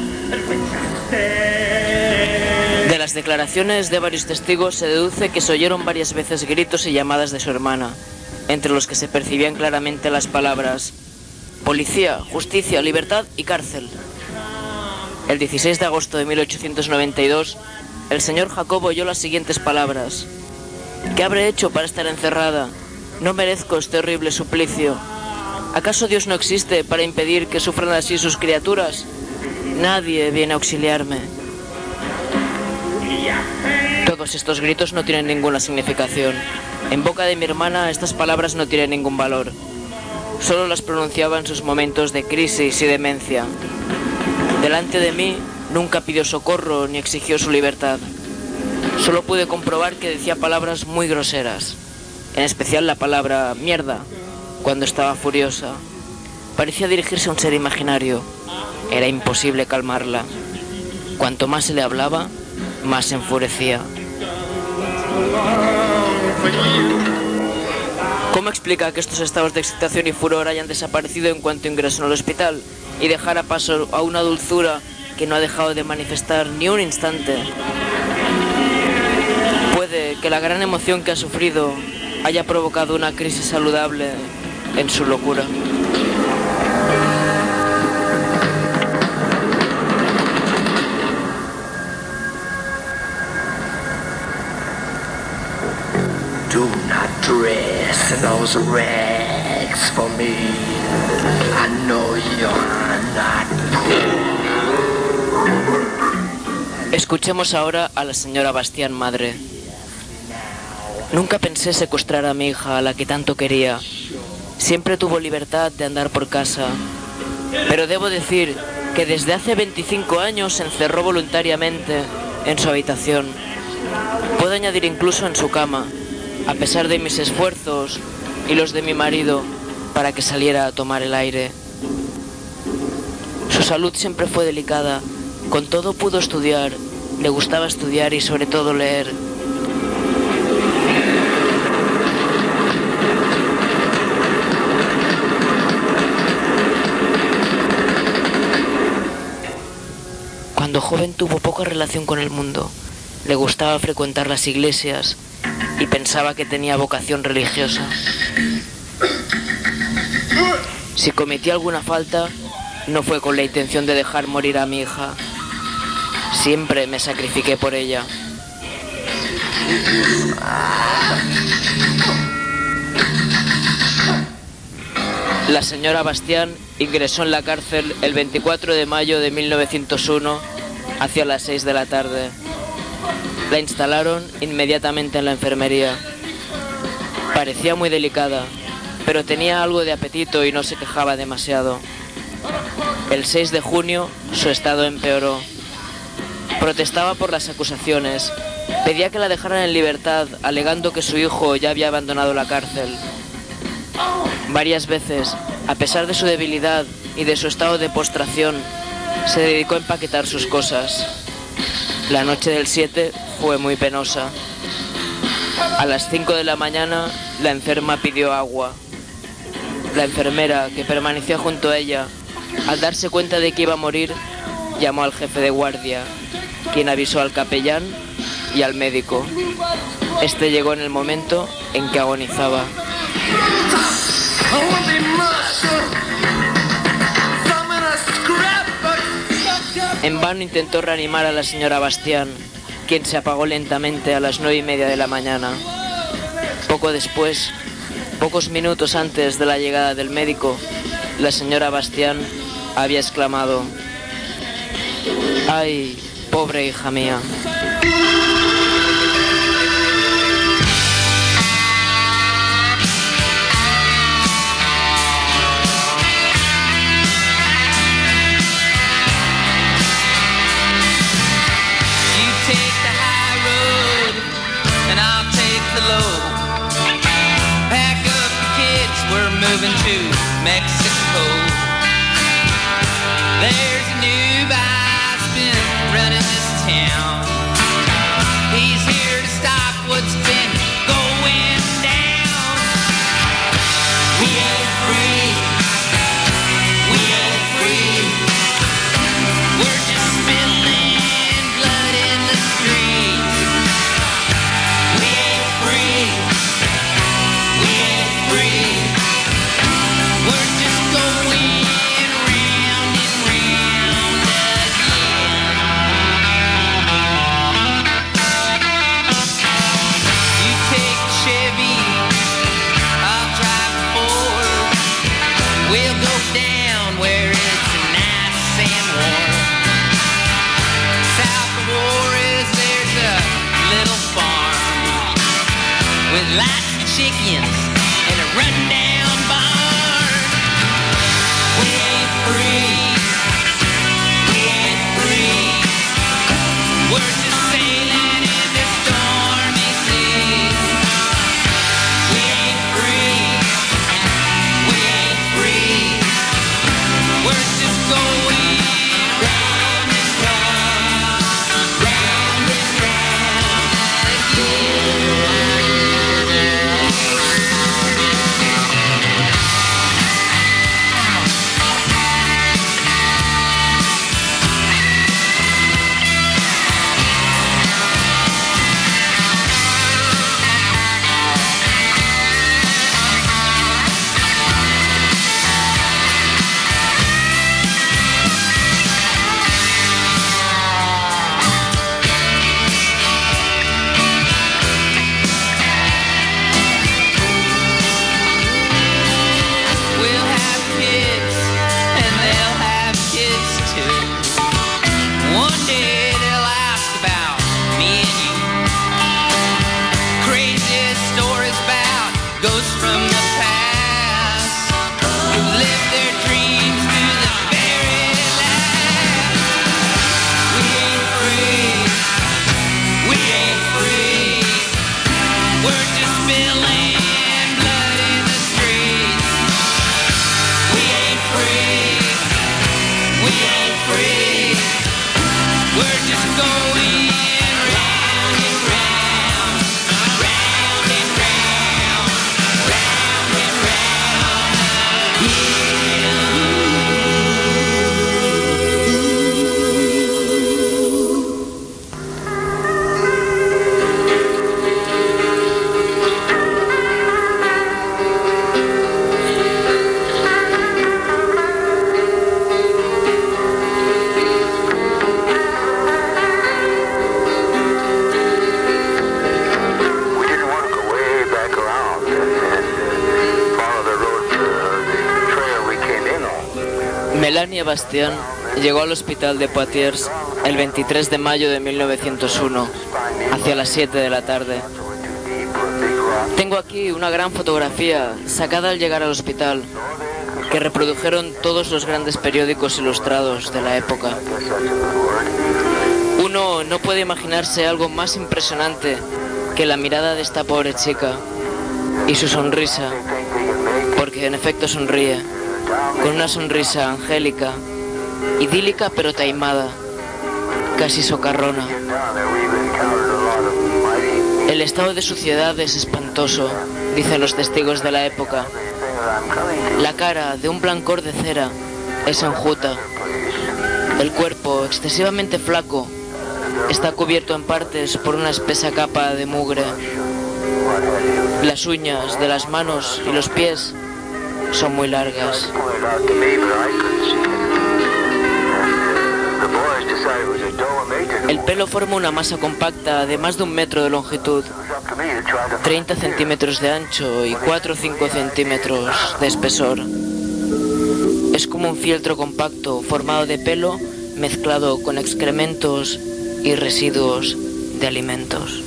De las declaraciones de varios testigos se deduce que se oyeron varias veces gritos y llamadas de su hermana, entre los que se percibían claramente las palabras: policía, justicia, libertad y cárcel. El 16 de agosto de 1892, el señor Jacobo oyó las siguientes palabras: ¿qué habré hecho para estar encerrada? No merezco este horrible suplicio. ¿Acaso Dios no existe para impedir que sufran así sus criaturas? Nadie viene a auxiliarme. Todos estos gritos no tienen ninguna significación. En boca de mi hermana estas palabras no tienen ningún valor. Solo las pronunciaba en sus momentos de crisis y demencia. Delante de mí nunca pidió socorro ni exigió su libertad. Solo pude comprobar que decía palabras muy groseras, en especial la palabra mierda, cuando estaba furiosa. Parecía dirigirse a un ser imaginario. Era imposible calmarla. Cuanto más se le hablaba, más se enfurecía. ¿Cómo explica que estos estados de excitación y furor hayan desaparecido en cuanto ingresó en el hospital y dejara paso a una dulzura que no ha dejado de manifestar ni un instante? Puede que la gran emoción que ha sufrido haya provocado una crisis saludable en su locura. Do not dress in those rags for me. I know you're not poor. Escuchemos ahora a la señora Bastián madre. Nunca pensé secuestrar a mi hija, a la que tanto quería. Siempre tuvo libertad de andar por casa. Pero debo decir que desde hace 25 años se encerró voluntariamente en su habitación. Puedo añadir incluso en su cama, a pesar de mis esfuerzos y los de mi marido para que saliera a tomar el aire. Su salud siempre fue delicada, con todo pudo estudiar le gustaba estudiar y sobre todo leer. Cuando joven tuvo poca relación con el mundo. Le gustaba frecuentar las iglesias y pensaba que tenía vocación religiosa. Si cometí alguna falta, no fue con la intención de dejar morir a mi hija. Siempre me sacrifiqué por ella. La señora Bastián ingresó en la cárcel el 24 de mayo de 1901 hacia las 6 de la tarde. La instalaron inmediatamente en la enfermería. Parecía muy delicada, pero tenía algo de apetito y no se quejaba demasiado. El 6 de junio su estado empeoró. Protestaba por las acusaciones. Pedía que la dejaran en libertad, alegando que su hijo ya había abandonado la cárcel. Varias veces, a pesar de su debilidad y de su estado de postración, se dedicó a empaquetar sus cosas. La noche del 7 fue muy penosa. A las 5 de la mañana, la enferma pidió agua. La enfermera, que permanecía junto a ella, al darse cuenta de que iba a morir, llamó al jefe de guardia, quien avisó al capellán y al médico. Este llegó en el momento en que agonizaba. En vano intentó reanimar a la señora Bastián, quien se apagó lentamente a las 9:30 de la mañana. Poco después, pocos minutos antes de la llegada del médico, la señora Bastián había exclamado: ¡ay, pobre hija mía! Moving to Mexico. There's a new guy's been running this town. He's here to stop what's been going down. We ain't free. We ain't free. We're just spilling blood in the streets. We ain't free. We ain't free. We're just going round and round again. You take the Chevy, I'll drive the Ford. We'll go down where it's nice and warm. South of Juarez, there's a little farm with lots of chickens and a rundown barn. We ain't free. We ain't free. We're just sailing in this stormy sea. We ain't free. We ain't free. Melania Bastian llegó al hospital de Poitiers el 23 de mayo de 1901, hacia las 7 de la tarde. Tengo aquí una gran fotografía sacada al llegar al hospital, que reprodujeron todos los grandes periódicos ilustrados de la época. Uno no puede imaginarse algo más impresionante que la mirada de esta pobre chica y su sonrisa, porque en efecto sonríe, con una sonrisa angélica, idílica pero taimada, casi socarrona. El estado de suciedad es espantoso, dicen los testigos de la época. La cara, de un blancor de cera, es enjuta. El cuerpo, excesivamente flaco, está cubierto en partes por una espesa capa de mugre. Las uñas de las manos y los pies son muy largas. El pelo forma una masa compacta de más de 1 metro de longitud, 30 centímetros de ancho y 4 o 5 centímetros de espesor. Es como un fieltro compacto formado de pelo mezclado con excrementos y residuos de alimentos.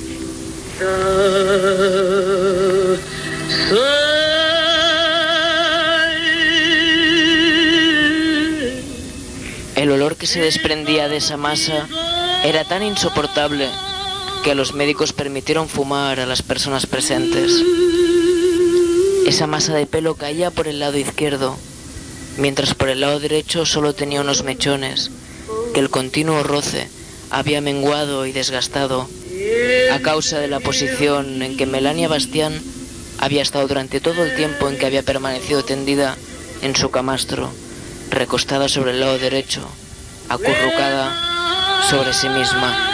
El olor que se desprendía de esa masa era tan insoportable que los médicos permitieron fumar a las personas presentes. Esa masa de pelo caía por el lado izquierdo, mientras por el lado derecho solo tenía unos mechones que el continuo roce había menguado y desgastado a causa de la posición en que Melania Bastian había estado durante todo el tiempo en que había permanecido tendida en su camastro, recostada sobre el lado derecho, acurrucada sobre sí misma.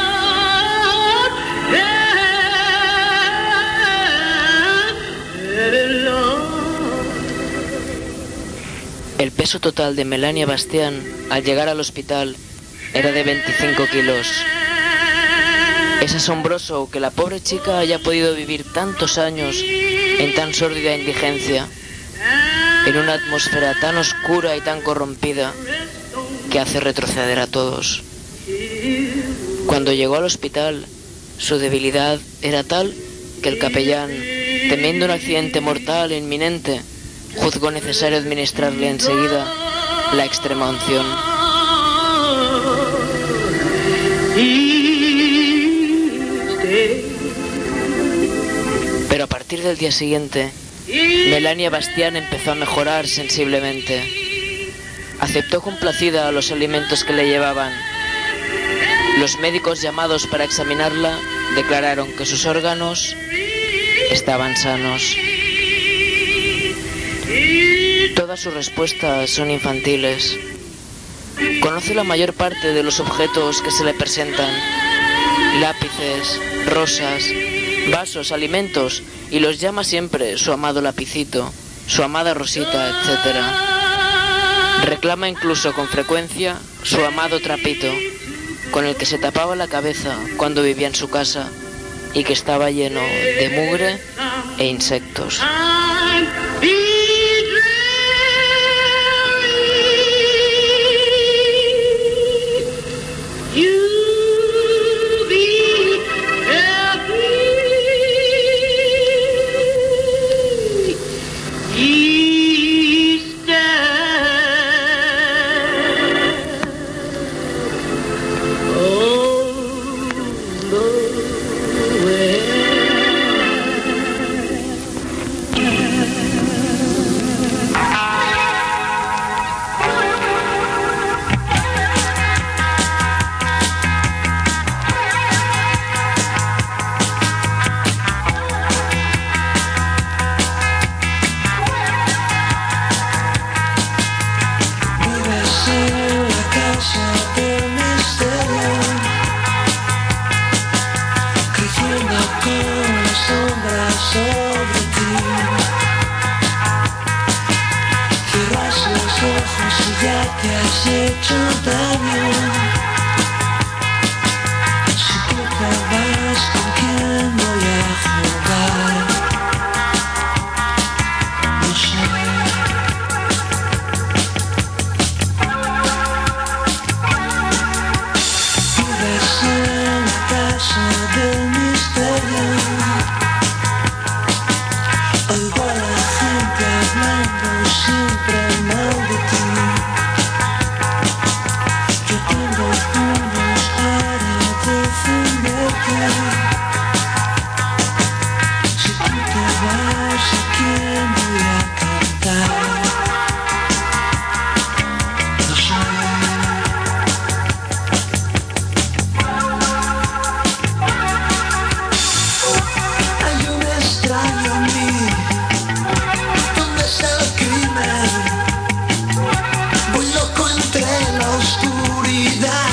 El peso total de Melania Bastian al llegar al hospital era de 25 kilos. Es asombroso que la pobre chica haya podido vivir tantos años en tan sórdida indigencia, en una atmósfera tan oscura y tan corrompida que hace retroceder a todos. Cuando llegó al hospital, su debilidad era tal que el capellán, temiendo un accidente mortal e inminente, juzgó necesario administrarle enseguida la extrema unción. Pero a partir del día siguiente, Melania Bastian empezó a mejorar sensiblemente. Aceptó complacida los alimentos que le llevaban. Los médicos llamados para examinarla declararon que sus órganos estaban sanos. Todas sus respuestas son infantiles. Conoce la mayor parte de los objetos que se le presentan: lápices, rosas, vasos, alimentos, y los llama siempre su amado lapicito, su amada Rosita, etc. Reclama incluso con frecuencia su amado trapito, con el que se tapaba la cabeza cuando vivía en su casa y que estaba lleno de mugre e insectos. te has hecho daño. Si tú te vas, ¿con quién voy a jugar? No sé. Vives en la casa del misterio. Oigo a la gente hablando siempre mal de ti. Yo tengo puños para defenderte. Si tú te vas, ¿a quién voy a cantar? No sé. Hay un extraño en mí. ¿Dónde está el crimen? Voy loco entre la oscuridad.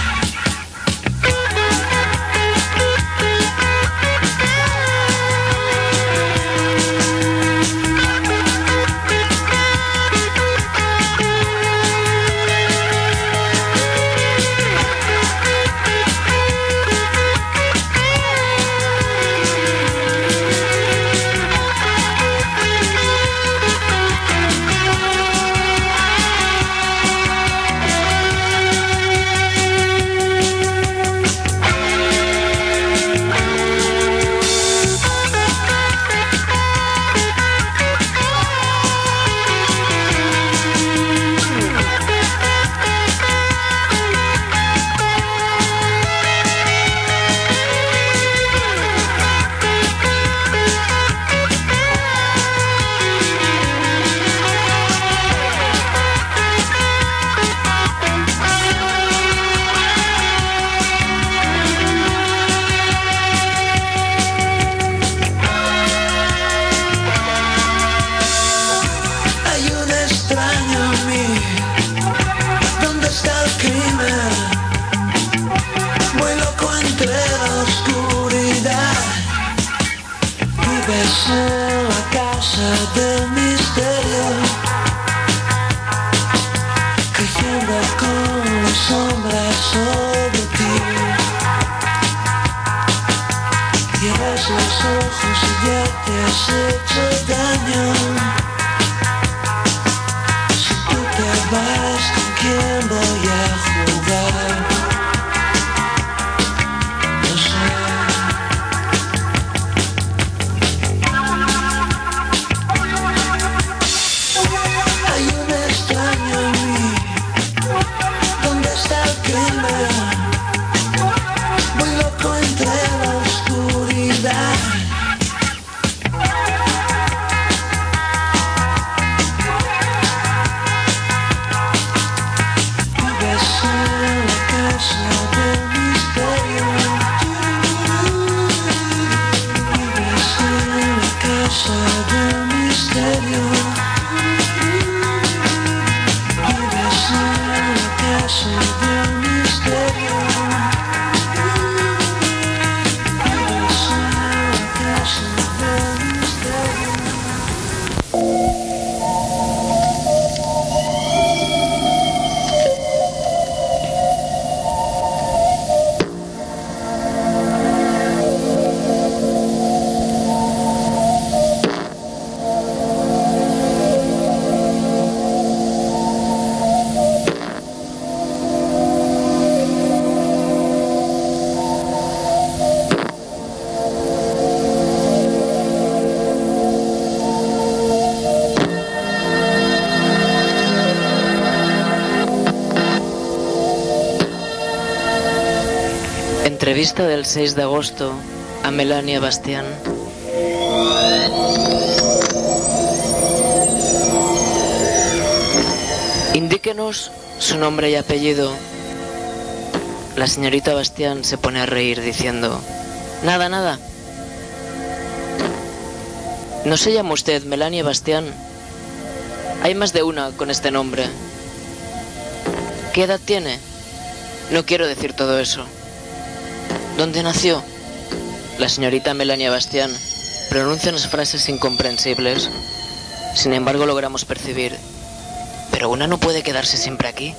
Hay un extraño en mí. ¿Dónde está el crimen? Voy loco entre la oscuridad. Vives en la casa del misterio, creciendo con las sombras sobre ti. Cierras los ojos y ya te has hecho daño. Si tú te vas, ¿con quién voy a jugar? No sé. Hay un extraño en mí. ¿Dónde está el crimen? Voy loco entre la oscuridad. Vives en la casa del misterio. Vives en la casa del misterio. Vives en la casa del misterio. Vives en la casa del misterio. Entrevista del 6 de agosto a Melania Bastián. Indíquenos su nombre y apellido. La señorita Bastián se pone a reír diciendo: Nada, nada. ¿No se llama usted Melania Bastián? Hay más de una con este nombre. ¿Qué edad tiene? No quiero decir todo eso. ¿Dónde nació? La señorita Melania Bastián pronuncia unas frases incomprensibles. Sin embargo, logramos percibir: Pero una no puede quedarse siempre aquí.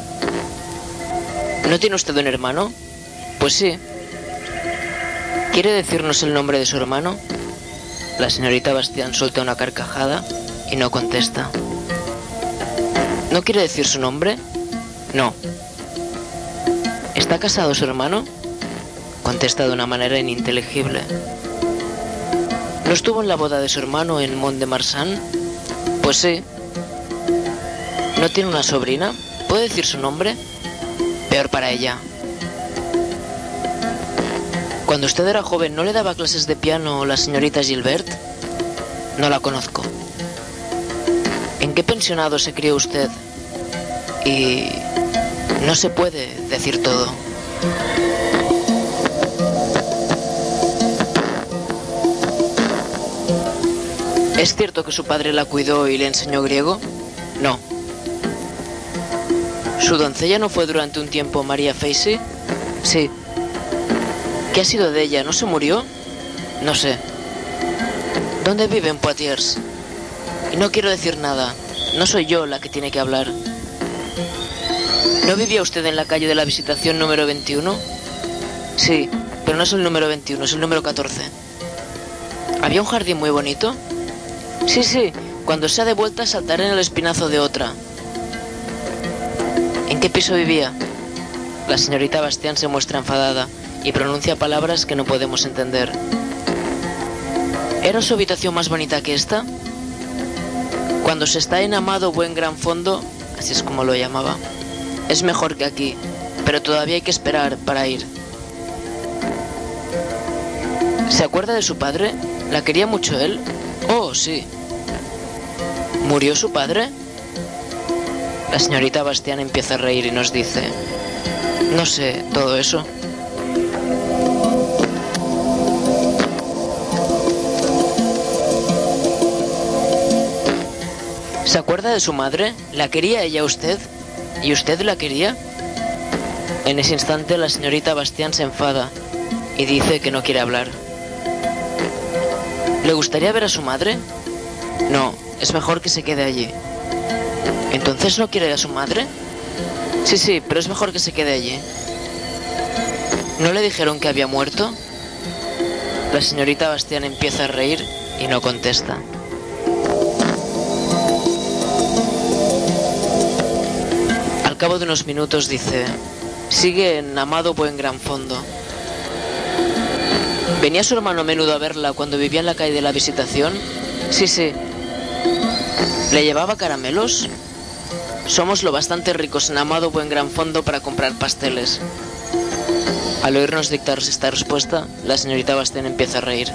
¿No tiene usted un hermano? Pues sí. ¿Quiere decirnos el nombre de su hermano? La señorita Bastián suelta una carcajada y no contesta. ¿No quiere decir su nombre? No. ¿Está casado su hermano? Contesta de una manera ininteligible. ¿No estuvo en la boda de su hermano en Mont-de-Marsan? Pues sí. ¿No tiene una sobrina? ¿Puede decir su nombre? Peor para ella. Cuando usted era joven, ¿no le daba clases de piano la señorita Gilbert? No la conozco. ¿En qué pensionado se crió usted? Y no se puede decir todo. ¿Es cierto que su padre la cuidó y le enseñó griego? No. ¿Su doncella no fue durante un tiempo María Facey? Sí. ¿Qué ha sido de ella? ¿No se murió? No sé. ¿Dónde vive en Poitiers? Y no quiero decir nada. No soy yo la que tiene que hablar. ¿No vivía usted en la calle de la Visitación número 21? Sí, pero no es el número 21, es el número 14. ¿Había un jardín muy bonito? Sí, cuando sea de vuelta saltaré en el espinazo de otra. ¿En qué piso vivía? La señorita Bastián se muestra enfadada y pronuncia palabras que no podemos entender. ¿Era su habitación más bonita que esta? Cuando se está en Amado Buen Gran Fondo, así es como lo llamaba, es mejor que aquí, pero todavía hay que esperar para ir. ¿Se acuerda de su padre? ¿La quería mucho él? Oh, sí. ¿Murió su padre? La señorita Bastián empieza a reír y nos dice: no sé, todo eso. ¿Se acuerda de su madre? ¿La quería ella a usted? ¿Y usted la quería? En ese instante la señorita Bastián se enfada y dice que no quiere hablar. ¿Le gustaría ver a su madre? No, es mejor que se quede allí. ¿Entonces no quiere a su madre? Sí, pero es mejor que se quede allí. ¿No le dijeron que había muerto? La señorita Bastián empieza a reír y no contesta. Al cabo de unos minutos dice: sigue en Amado Buen Gran Fondo. ¿Venía su hermano a menudo a verla cuando vivía en la calle de la Visitación? Sí. ¿Le llevaba caramelos? Somos lo bastante ricos en Amado Buen Gran Fondo para comprar pasteles. Al oírnos dictar esta respuesta, la señorita Bastián empieza a reír.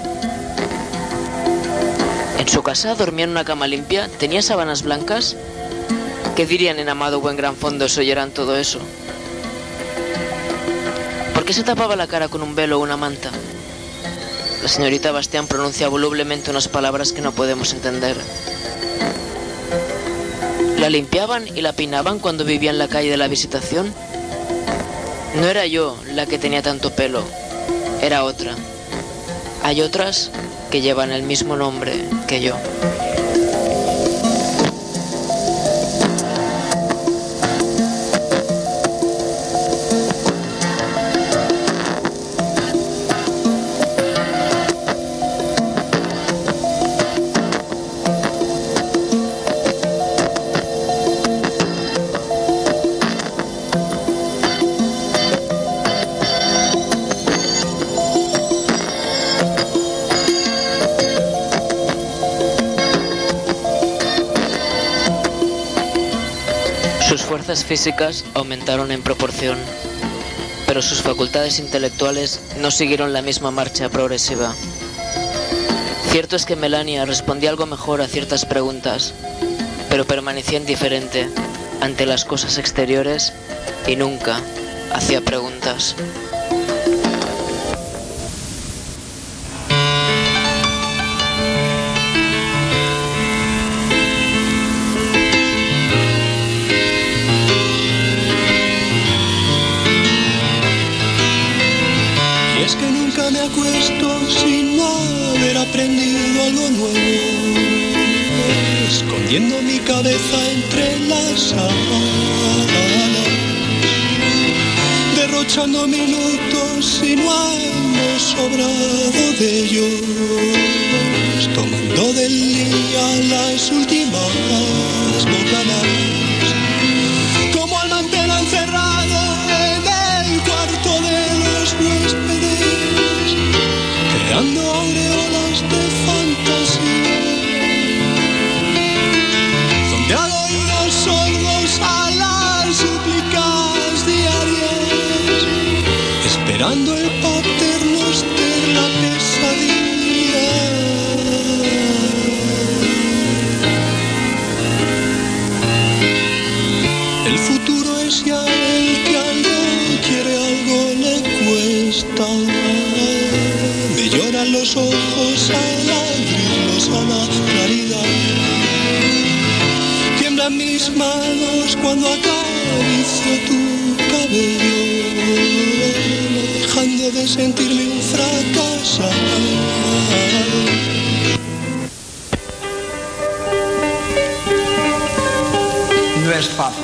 ¿En su casa dormía en una cama limpia? ¿Tenía sábanas blancas? ¿Qué dirían en Amado Buen Gran Fondo si oyeran todo eso? ¿Por qué se tapaba la cara con un velo o una manta? La señorita Bastián pronuncia volublemente unas palabras que no podemos entender. ¿La limpiaban y la peinaban cuando vivía en la calle de la Visitación? No era yo la que tenía tanto pelo, era otra. Hay otras que llevan el mismo nombre que yo. Sus fuerzas físicas aumentaron en proporción, pero sus facultades intelectuales no siguieron la misma marcha progresiva. Cierto es que Melania respondía algo mejor a ciertas preguntas, pero permanecía indiferente ante las cosas exteriores y nunca hacía preguntas. Es que nunca me acuesto sin haber aprendido algo nuevo, escondiendo mi cabeza entre las sala, derrochando minutos y no hemos sobrado de ellos, tomando del día las últimas bocadas, como al mantel encerrado en el cuarto de los huéspedes, creando aureolas de fantasía, donde al oídos sordos a las súplicas diarias, esperando el paternos de la pesadilla. El futuro es ya el que algo quiere, algo le cuesta. Me lloran los ojos al abrirlos a la claridad. Tiemblan mis manos cuando acaricio tu cabello, dejando de sentirme un fracasado. No es fácil.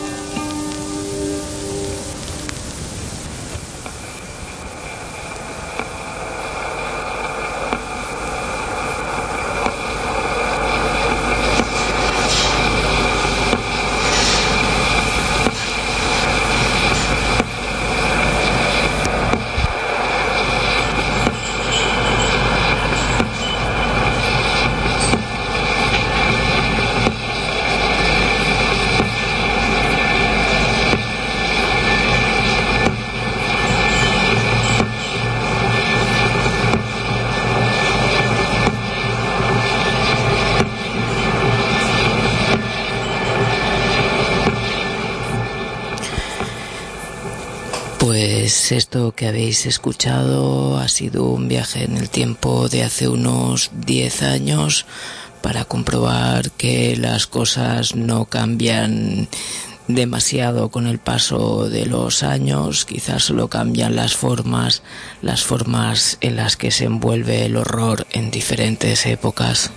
Pues esto que habéis escuchado ha sido un viaje en el tiempo de hace unos 10 años para comprobar que las cosas no cambian demasiado con el paso de los años, quizás solo cambian las formas en las que se envuelve el horror en diferentes épocas.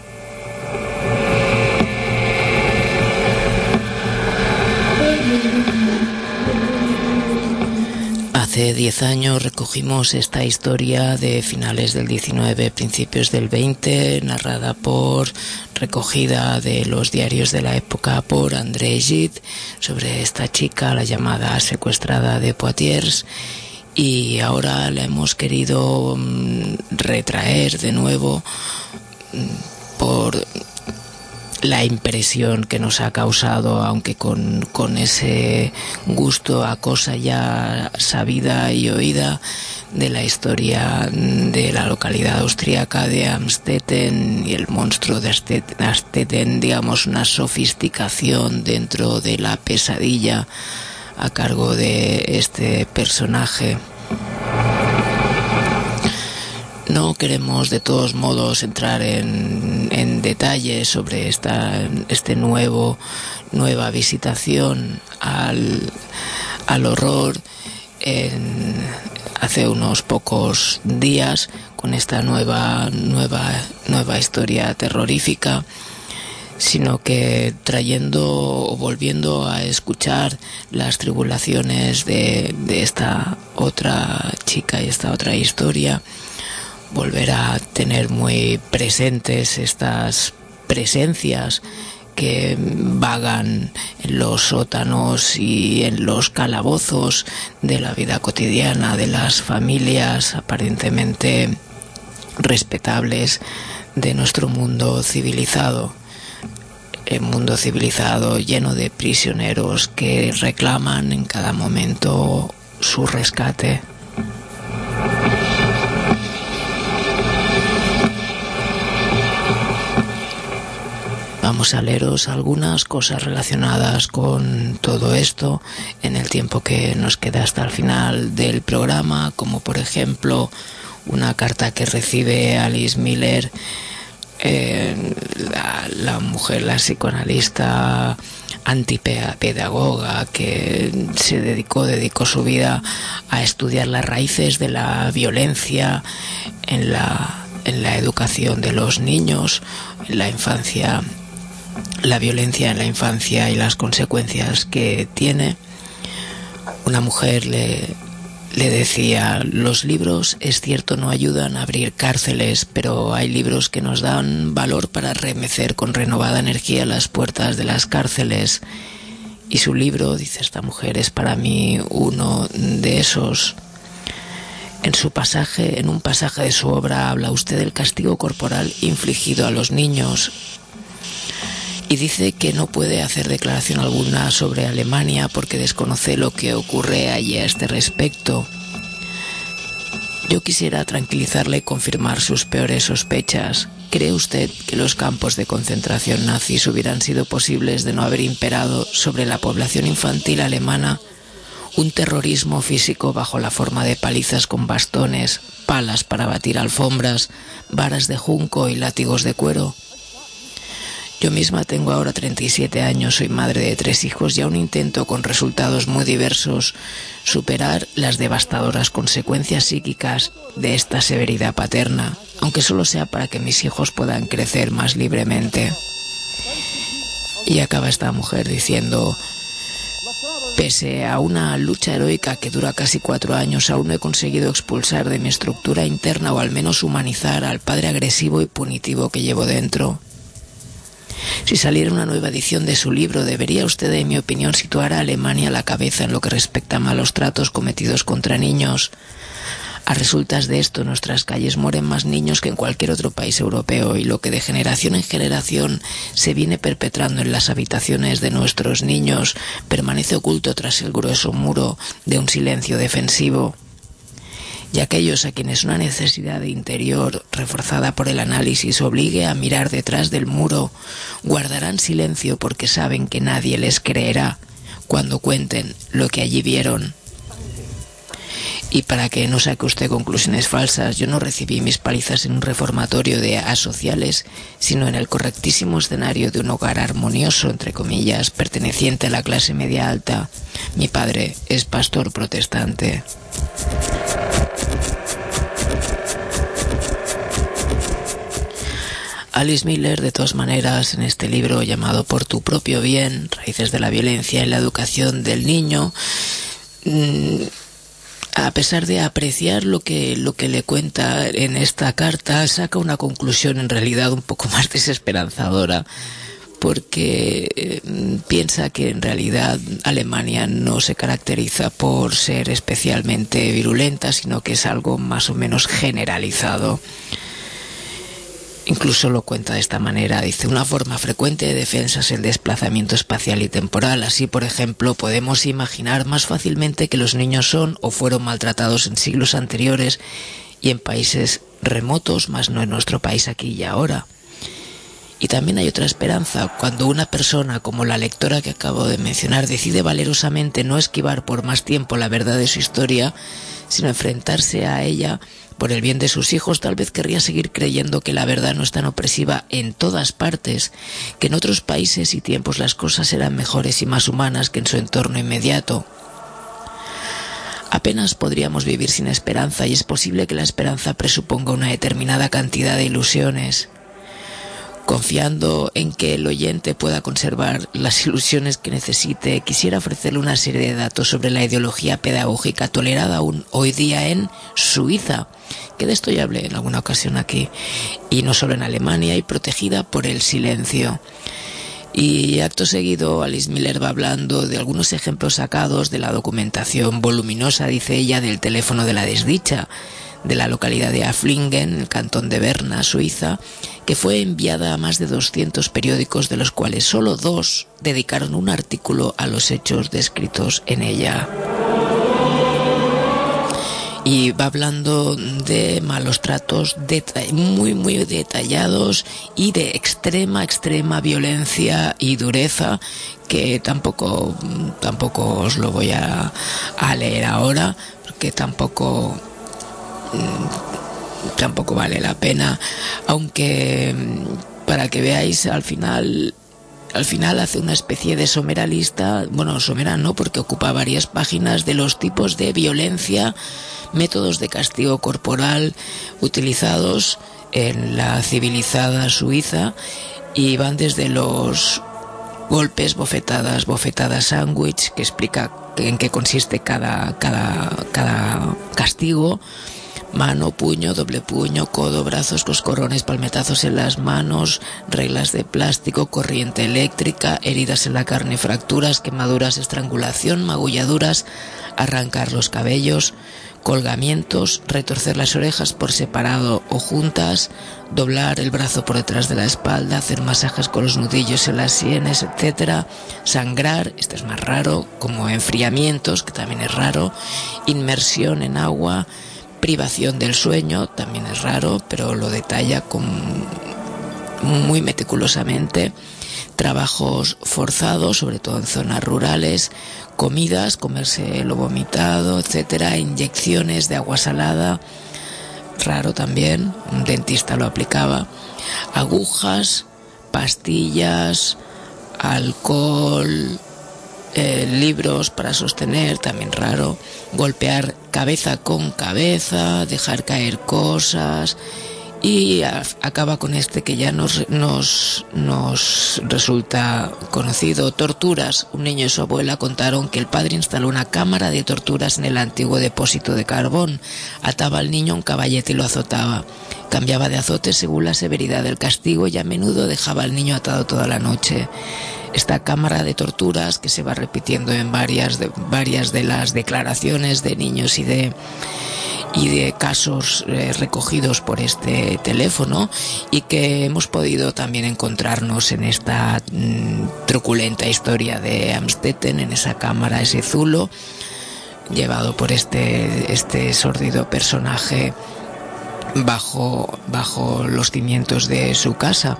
Hace 10 años recogimos esta historia de finales del 19, principios del 20, recogida de los diarios de la época por André Gide, sobre esta chica, la llamada secuestrada de Poitiers, y ahora la hemos querido retraer de nuevo por la impresión que nos ha causado, aunque con ese gusto a cosa ya sabida y oída, de la historia de la localidad austríaca de Amstetten y el monstruo de Amstetten, digamos una sofisticación dentro de la pesadilla a cargo de este personaje. No queremos de todos modos entrar en detalles sobre nueva visitación al horror hace unos pocos días con esta nueva historia terrorífica, sino que trayendo o volviendo a escuchar las tribulaciones de esta otra chica y esta otra historia, volver a tener muy presentes estas presencias que vagan en los sótanos y en los calabozos de la vida cotidiana de las familias aparentemente respetables de nuestro mundo civilizado. Un mundo civilizado lleno de prisioneros que reclaman en cada momento su rescate. Vamos a leeros algunas cosas relacionadas con todo esto en el tiempo que nos queda hasta el final del programa, como por ejemplo una carta que recibe Alice Miller, la mujer, la psicoanalista antipedagoga que se dedicó su vida a estudiar las raíces de la violencia en la educación de los niños, en la infancia la violencia en la infancia y las consecuencias que tiene, una mujer le decía: los libros, es cierto, no ayudan a abrir cárceles, pero hay libros que nos dan valor para remecer con renovada energía las puertas de las cárceles. Y su libro, dice esta mujer, es para mí uno de esos. En un pasaje de su obra habla usted del castigo corporal infligido a los niños y dice que no puede hacer declaración alguna sobre Alemania porque desconoce lo que ocurre allí a este respecto. Yo quisiera tranquilizarle y confirmar sus peores sospechas. ¿Cree usted que los campos de concentración nazis hubieran sido posibles de no haber imperado sobre la población infantil alemana un terrorismo físico bajo la forma de palizas con bastones, palas para batir alfombras, varas de junco y látigos de cuero? Yo misma tengo ahora 37 años, soy madre de 3 hijos y aún intento, con resultados muy diversos, superar las devastadoras consecuencias psíquicas de esta severidad paterna, aunque solo sea para que mis hijos puedan crecer más libremente. Y acaba esta mujer diciendo: pese a una lucha heroica que dura casi 4 años, aún no he conseguido expulsar de mi estructura interna, o al menos humanizar, al padre agresivo y punitivo que llevo dentro. Si saliera una nueva edición de su libro, debería usted, en mi opinión, situar a Alemania a la cabeza en lo que respecta a malos tratos cometidos contra niños. A resultas de esto, en nuestras calles mueren más niños que en cualquier otro país europeo, y lo que de generación en generación se viene perpetrando en las habitaciones de nuestros niños permanece oculto tras el grueso muro de un silencio defensivo. Y aquellos a quienes una necesidad de interior reforzada por el análisis obligue a mirar detrás del muro guardarán silencio porque saben que nadie les creerá cuando cuenten lo que allí vieron. Y para que no saque usted conclusiones falsas, yo no recibí mis palizas en un reformatorio de asociales, sino en el correctísimo escenario de un hogar armonioso, entre comillas, perteneciente a la clase media alta. Mi padre es pastor protestante. Alice Miller, de todas maneras, en este libro llamado Por tu propio bien, raíces de la violencia en la educación del niño, a pesar de apreciar lo que le cuenta en esta carta, saca una conclusión en realidad un poco más desesperanzadora, porque piensa que en realidad Alemania no se caracteriza por ser especialmente virulenta, sino que es algo más o menos generalizado. Incluso lo cuenta de esta manera, dice: una forma frecuente de defensa es el desplazamiento espacial y temporal. Así, por ejemplo, podemos imaginar más fácilmente que los niños son o fueron maltratados en siglos anteriores y en países remotos, mas no en nuestro país aquí y ahora. Y también hay otra esperanza: cuando una persona, como la lectora que acabo de mencionar, decide valerosamente no esquivar por más tiempo la verdad de su historia, sino enfrentarse a ella por el bien de sus hijos, tal vez querría seguir creyendo que la verdad no es tan opresiva en todas partes, que en otros países y tiempos las cosas eran mejores y más humanas que en su entorno inmediato. Apenas podríamos vivir sin esperanza, y es posible que la esperanza presuponga una determinada cantidad de ilusiones. Confiando en que el oyente pueda conservar las ilusiones que necesite, quisiera ofrecerle una serie de datos sobre la ideología pedagógica tolerada aún hoy día en Suiza, que de esto ya hablé en alguna ocasión aquí, y no solo en Alemania, y protegida por el silencio. Y acto seguido Alice Miller va hablando de algunos ejemplos sacados de la documentación voluminosa, dice ella, del teléfono de la desdicha, de la localidad de Afflingen, el cantón de Berna, Suiza, que fue enviada a más de 200 periódicos, de los cuales solo 2 dedicaron un artículo a los hechos descritos en ella. Y va hablando de malos tratos muy detallados y de extrema violencia y dureza, que tampoco os lo voy a leer ahora, porque tampoco vale la pena, aunque para que veáis, al final hace una especie de somera lista, bueno, somera no, porque ocupa varias páginas, de los tipos de violencia, métodos de castigo corporal utilizados en la civilizada Suiza, y van desde los golpes, bofetadas sándwich, que explica en qué consiste cada castigo: mano, puño, doble puño, codo, brazos, coscorrones, palmetazos en las manos, reglas de plástico, corriente eléctrica, heridas en la carne, fracturas, quemaduras, estrangulación, magulladuras, arrancar los cabellos, colgamientos, retorcer las orejas por separado o juntas, doblar el brazo por detrás de la espalda, hacer masajes con los nudillos en las sienes, etc. Sangrar, esto es más raro, como enfriamientos, que también es raro, inmersión en agua, privación del sueño, también es raro, pero lo detalla muy meticulosamente. Trabajos forzados, sobre todo en zonas rurales, comidas, comerse lo vomitado, etcétera, inyecciones de agua salada, raro también, un dentista lo aplicaba, agujas, pastillas, alcohol, libros para sostener, también raro, golpear cabeza con cabeza, dejar caer cosas, y acaba con este que ya nos resulta conocido: torturas. Un niño y su abuela contaron que el padre instaló una cámara de torturas en el antiguo depósito de carbón, ataba al niño a un caballete y lo azotaba, cambiaba de azote según la severidad del castigo y a menudo dejaba al niño atado toda la noche. Esta cámara de torturas, que se va repitiendo en varias de las declaraciones de niños y de casos recogidos por este teléfono, y que hemos podido también encontrarnos en esta truculenta historia de Amstetten, en esa cámara, ese zulo llevado por este sórdido personaje bajo los cimientos de su casa.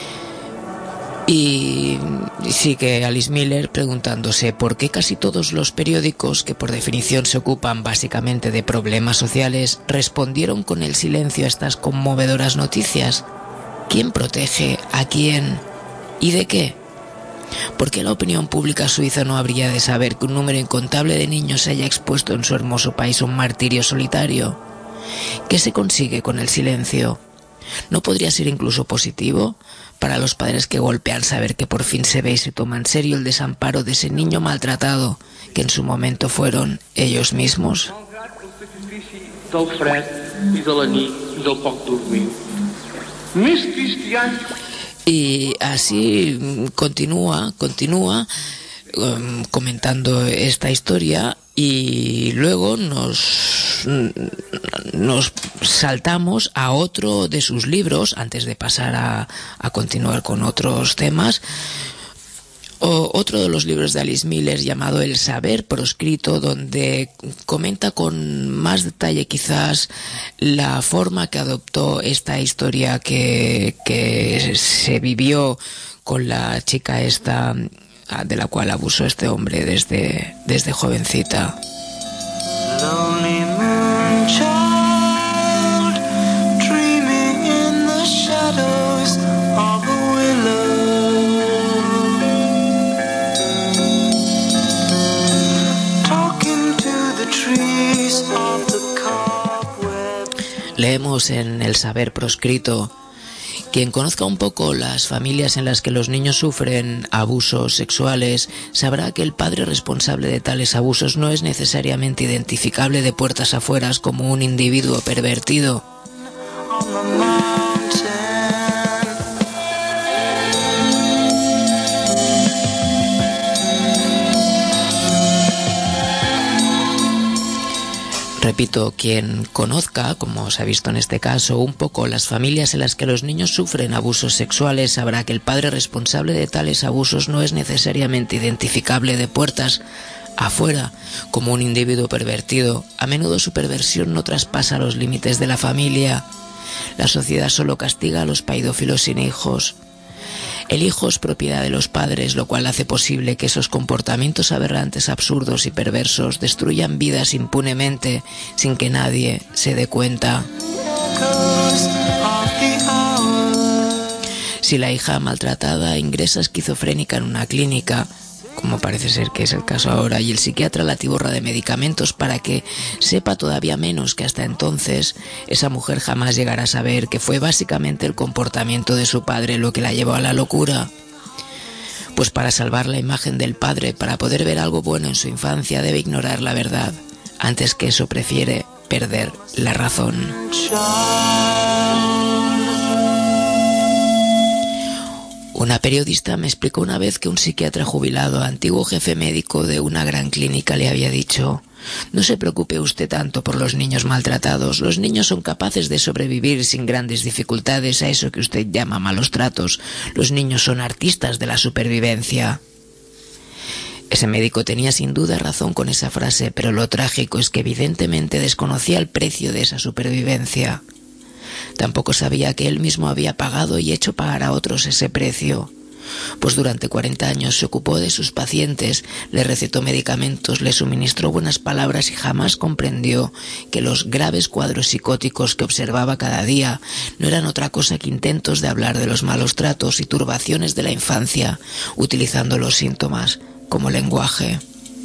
Y sigue Alice Miller preguntándose por qué casi todos los periódicos, que por definición se ocupan básicamente de problemas sociales, respondieron con el silencio a estas conmovedoras noticias. ¿Quién protege a quién y de qué? ¿Por qué la opinión pública suiza no habría de saber que un número incontable de niños se haya expuesto en su hermoso país a un martirio solitario? ¿Qué se consigue con el silencio? ¿No podría ser incluso positivo para los padres que golpean saber que por fin se ve y se toma en serio el desamparo de ese niño maltratado que en su momento fueron ellos mismos? Y así continúa comentando esta historia, y luego nos saltamos a otro de sus libros antes de pasar a continuar con otros temas. Otro de los libros de Alice Miller, llamado El saber proscrito, donde comenta con más detalle quizás la forma que adoptó esta historia que se vivió con la chica esta de la cual abusó este hombre desde jovencita. Lonely moon child, dreaming in the shadows of a willow, talking to the trees of the cobweb. Leemos en El saber proscrito: quien conozca un poco las familias en las que los niños sufren abusos sexuales sabrá que el padre responsable de tales abusos no es necesariamente identificable de puertas afuera como un individuo pervertido. Repito, quien conozca, como se ha visto en este caso, un poco las familias en las que los niños sufren abusos sexuales sabrá que el padre responsable de tales abusos no es necesariamente identificable de puertas afuera como un individuo pervertido. A menudo su perversión no traspasa los límites de la familia. La sociedad solo castiga a los pedófilos sin hijos. El hijo es propiedad de los padres, lo cual hace posible que esos comportamientos aberrantes, absurdos y perversos destruyan vidas impunemente sin que nadie se dé cuenta. Si la hija maltratada ingresa esquizofrénica en una clínica, como parece ser que es el caso ahora, y el psiquiatra la atiborra de medicamentos para que sepa todavía menos que hasta entonces, esa mujer jamás llegará a saber que fue básicamente el comportamiento de su padre lo que la llevó a la locura. Pues para salvar la imagen del padre, para poder ver algo bueno en su infancia, debe ignorar la verdad. Antes que eso prefiere perder la razón. Una periodista me explicó una vez que un psiquiatra jubilado, antiguo jefe médico de una gran clínica, le había dicho: no se preocupe usted tanto por los niños maltratados. Los niños son capaces de sobrevivir sin grandes dificultades a eso que usted llama malos tratos. Los niños son artistas de la supervivencia. Ese médico tenía sin duda razón con esa frase, pero lo trágico es que evidentemente desconocía el precio de esa supervivencia. Tampoco sabía que él mismo había pagado y hecho pagar a otros ese precio. Pues durante 40 años se ocupó de sus pacientes, le recetó medicamentos, le suministró buenas palabras y jamás comprendió que los graves cuadros psicóticos que observaba cada día no eran otra cosa que intentos de hablar de los malos tratos y turbaciones de la infancia, utilizando los síntomas como lenguaje.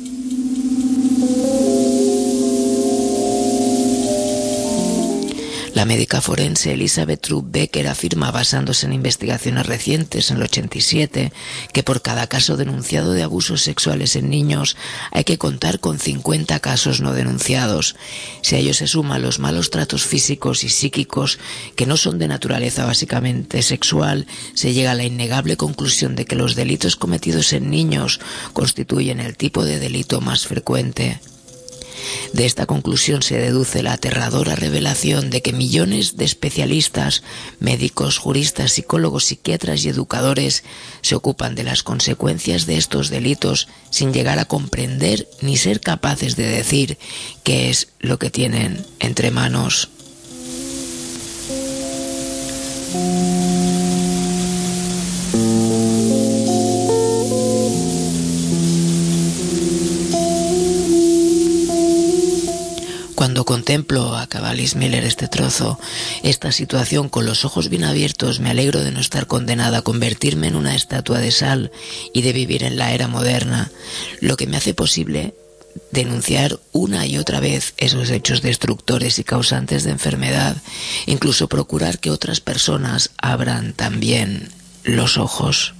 La médica forense Elizabeth Trupp Becker afirma, basándose en investigaciones recientes en el 87, que por cada caso denunciado de abusos sexuales en niños hay que contar con 50 casos no denunciados. Si a ello se suman los malos tratos físicos y psíquicos, que no son de naturaleza básicamente sexual, se llega a la innegable conclusión de que los delitos cometidos en niños constituyen el tipo de delito más frecuente. De esta conclusión se deduce la aterradora revelación de que millones de especialistas, médicos, juristas, psicólogos, psiquiatras y educadores se ocupan de las consecuencias de estos delitos sin llegar a comprender ni ser capaces de decir qué es lo que tienen entre manos. Cuando contemplo, acaba Alice Miller este trozo, esta situación con los ojos bien abiertos, me alegro de no estar condenada a convertirme en una estatua de sal y de vivir en la era moderna, lo que me hace posible denunciar una y otra vez esos hechos destructores y causantes de enfermedad, incluso procurar que otras personas abran también los ojos.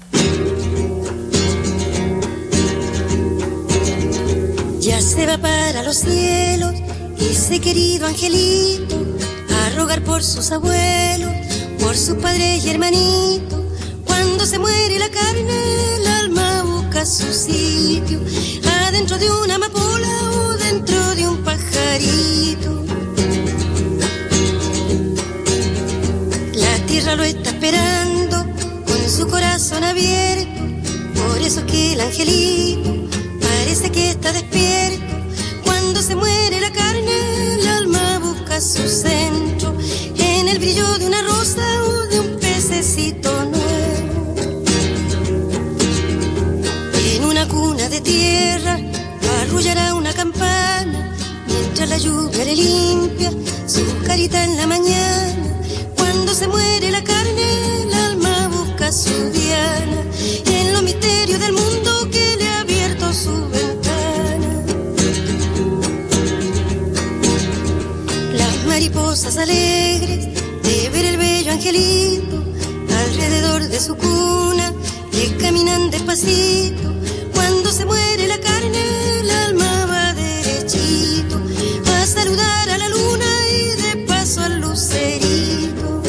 Ya se va para los cielos ese querido angelito a rogar por sus abuelos, por su padre y hermanito. Cuando se muere la carne, el alma busca su sitio, adentro de una amapola o dentro de un pajarito. La tierra lo está esperando con su corazón abierto, por eso que el angelito parece que está despierto. Cuando se muere la carne, el alma busca su centro, en el brillo de una rosa o de un pececito nuevo. En una cuna de tierra arrullará una campana, mientras la lluvia le limpia su carita en la mañana. Cuando se muere la carne, el alma busca su diana, en los misterios del mundo que le ha abierto su ventana. Mariposas alegres de ver el bello angelito alrededor de su cuna, le caminan despacito. Cuando se muere la carne, el alma va derechito a saludar a la luna y de paso al lucerito.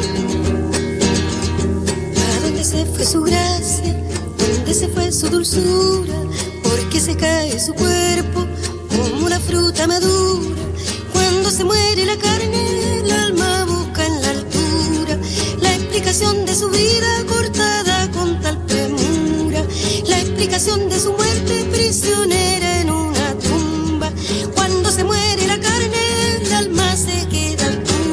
¿A dónde se fue su gracia? ¿Dónde se fue su dulzura? ¿Por qué se cae su cuerpo como una fruta madura? Cuando se muere la carne, el alma busca en la altura la explicación de su vida cortada con tal premura, la explicación de su muerte prisionera en una tumba. Cuando se muere la carne, el alma se queda al pura.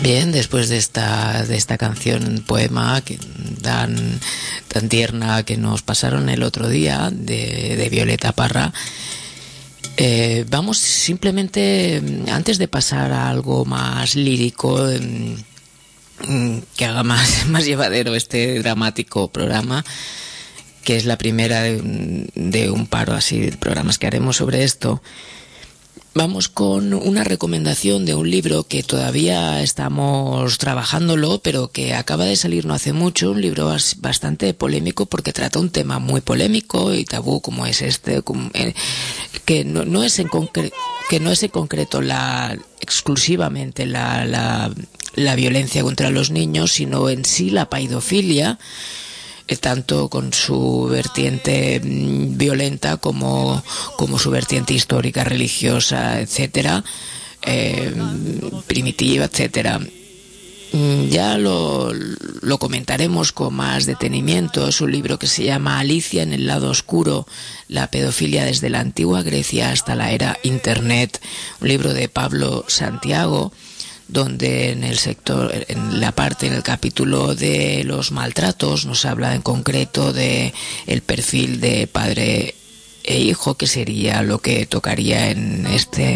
Bien, después de esta canción, poema tan tierna que nos pasaron el otro día de Violeta Parra, vamos simplemente, antes de pasar a algo más lírico, que haga más llevadero este dramático programa, que es la primera de un paro así de programas que haremos sobre esto. Vamos con una recomendación de un libro que todavía estamos trabajándolo, pero que acaba de salir no hace mucho, un libro bastante polémico porque trata un tema muy polémico y tabú como es este, que no es en concreto exclusivamente la violencia contra los niños, sino en sí la paidofilia, tanto con su vertiente violenta como su vertiente histórica, religiosa, etcétera, primitiva, etcétera. Ya lo comentaremos con más detenimiento. Es un libro que se llama Alicia en el lado oscuro, la pedofilia desde la antigua Grecia hasta la era Internet, un libro de Pablo Santiago, donde en el capítulo de los maltratos nos habla en concreto de el perfil de padre e hijo, que sería lo que tocaría en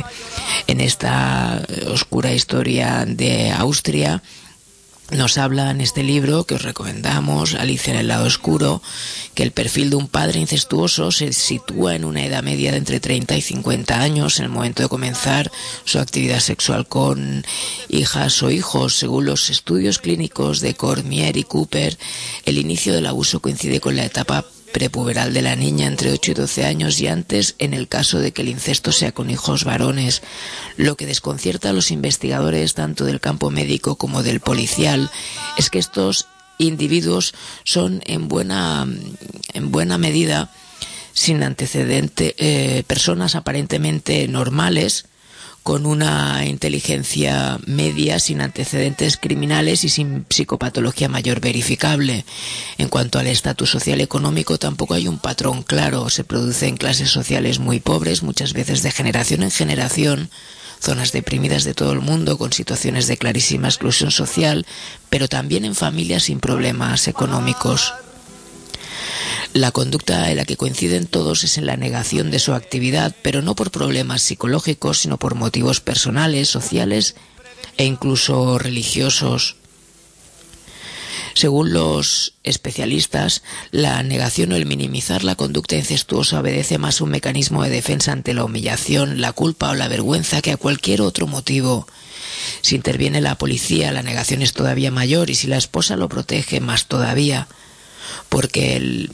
esta oscura historia de Austria. Nos habla en este libro, que os recomendamos, Alicia en el lado oscuro, que el perfil de un padre incestuoso se sitúa en una edad media de entre 30 y 50 años, en el momento de comenzar su actividad sexual con hijas o hijos. Según los estudios clínicos de Cormier y Cooper, el inicio del abuso coincide con la etapa prepuberal de la niña entre 8 y 12 años y antes en el caso de que el incesto sea con hijos varones. Lo que desconcierta a los investigadores tanto del campo médico como del policial es que estos individuos son en buena medida sin antecedente, personas aparentemente normales, con una inteligencia media, sin antecedentes criminales y sin psicopatología mayor verificable. En cuanto al estatus social económico, tampoco hay un patrón claro. Se produce en clases sociales muy pobres, muchas veces de generación en generación, zonas deprimidas de todo el mundo, con situaciones de clarísima exclusión social, pero también en familias sin problemas económicos. La conducta en la que coinciden todos es en la negación de su actividad, pero no por problemas psicológicos, sino por motivos personales, sociales e incluso religiosos. Según los especialistas, la negación o el minimizar la conducta incestuosa obedece más a un mecanismo de defensa ante la humillación, la culpa o la vergüenza que a cualquier otro motivo. Si interviene la policía, la negación es todavía mayor, y si la esposa lo protege, más todavía, porque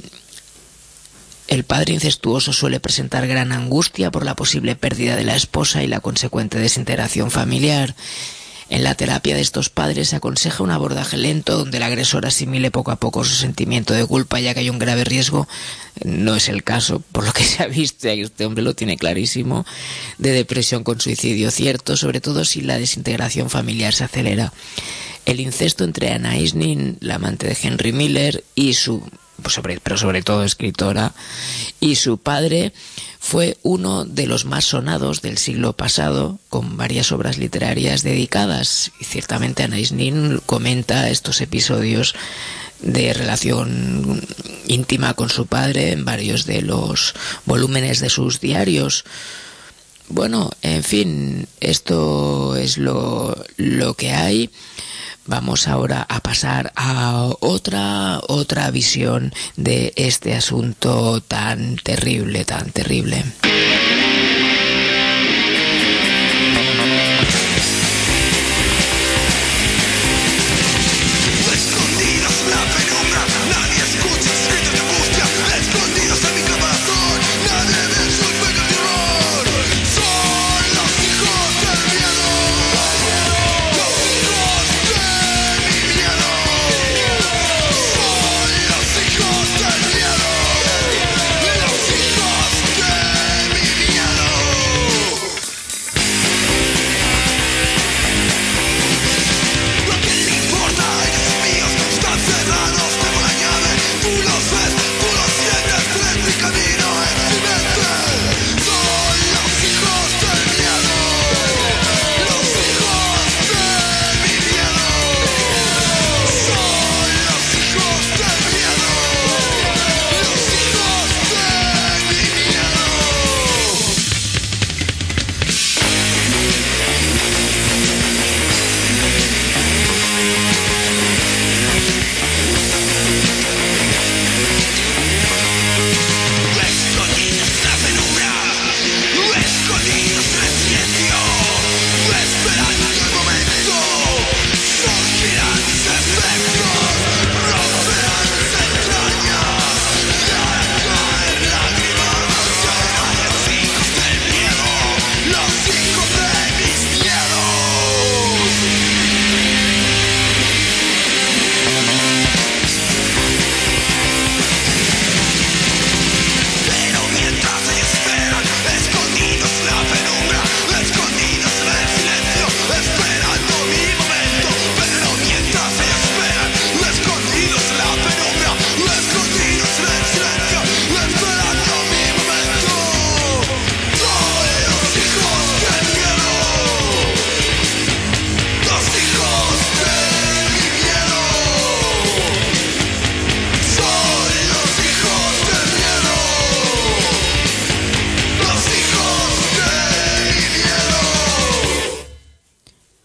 el padre incestuoso suele presentar gran angustia por la posible pérdida de la esposa y la consecuente desintegración familiar. En la terapia de estos padres se aconseja un abordaje lento donde el agresor asimile poco a poco su sentimiento de culpa, ya que hay un grave riesgo, no es el caso, por lo que se ha visto, este hombre lo tiene clarísimo, de depresión con suicidio cierto, sobre todo si la desintegración familiar se acelera. El incesto entre Anais Nin, la amante de Henry Miller, y pero sobre todo escritora, y su padre, fue uno de los más sonados del siglo pasado, con varias obras literarias dedicadas. Y ciertamente Anais Nin comenta estos episodios de relación íntima con su padre en varios de los volúmenes de sus diarios. Bueno, en fin, esto es lo que hay. Vamos ahora a pasar a otra visión de este asunto tan terrible, tan terrible. Los hijos del miedo.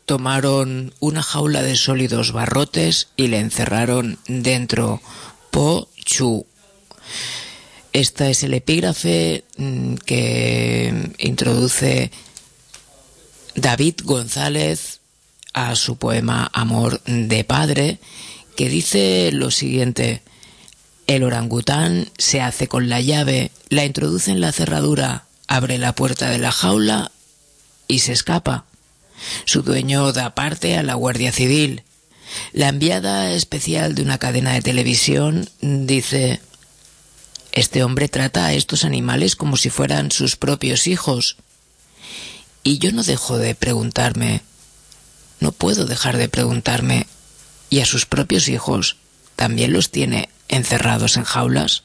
tomaron una jaula de sólidos barrotes y le encerraron dentro. Po Chu. Este es el epígrafe que introduce David González a su poema Amor de Padre, que dice lo siguiente: el orangután se hace con la llave, la introduce en la cerradura, abre la puerta de la jaula y se escapa. Su dueño da parte a la Guardia Civil. La enviada especial de una cadena de televisión dice: este hombre trata a estos animales como si fueran sus propios hijos. Y yo no dejo de preguntarme, no puedo dejar de preguntarme, ¿y a sus propios hijos también los tiene encerrados en jaulas?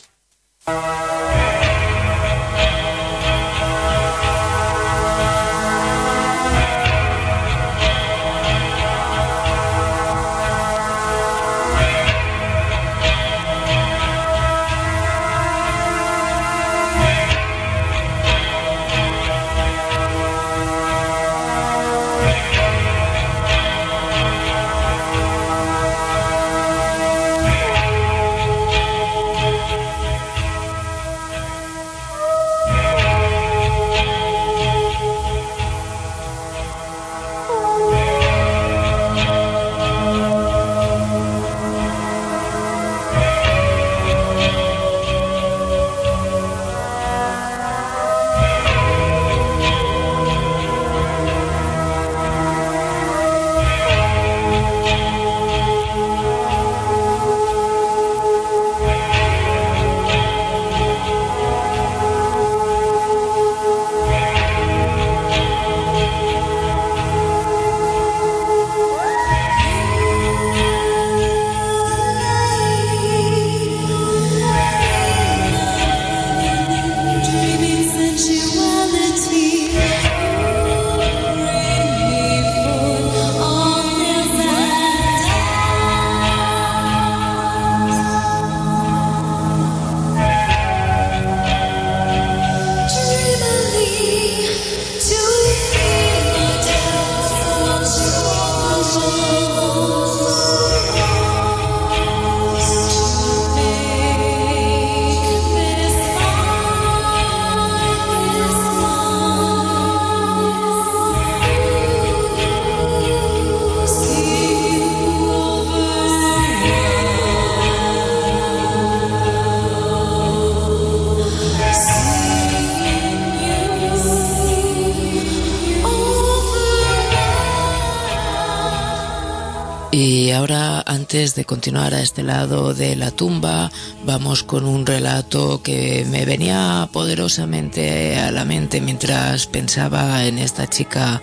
Y ahora, antes de continuar a este lado de la tumba, vamos con un relato que me venía poderosamente a la mente mientras pensaba en esta chica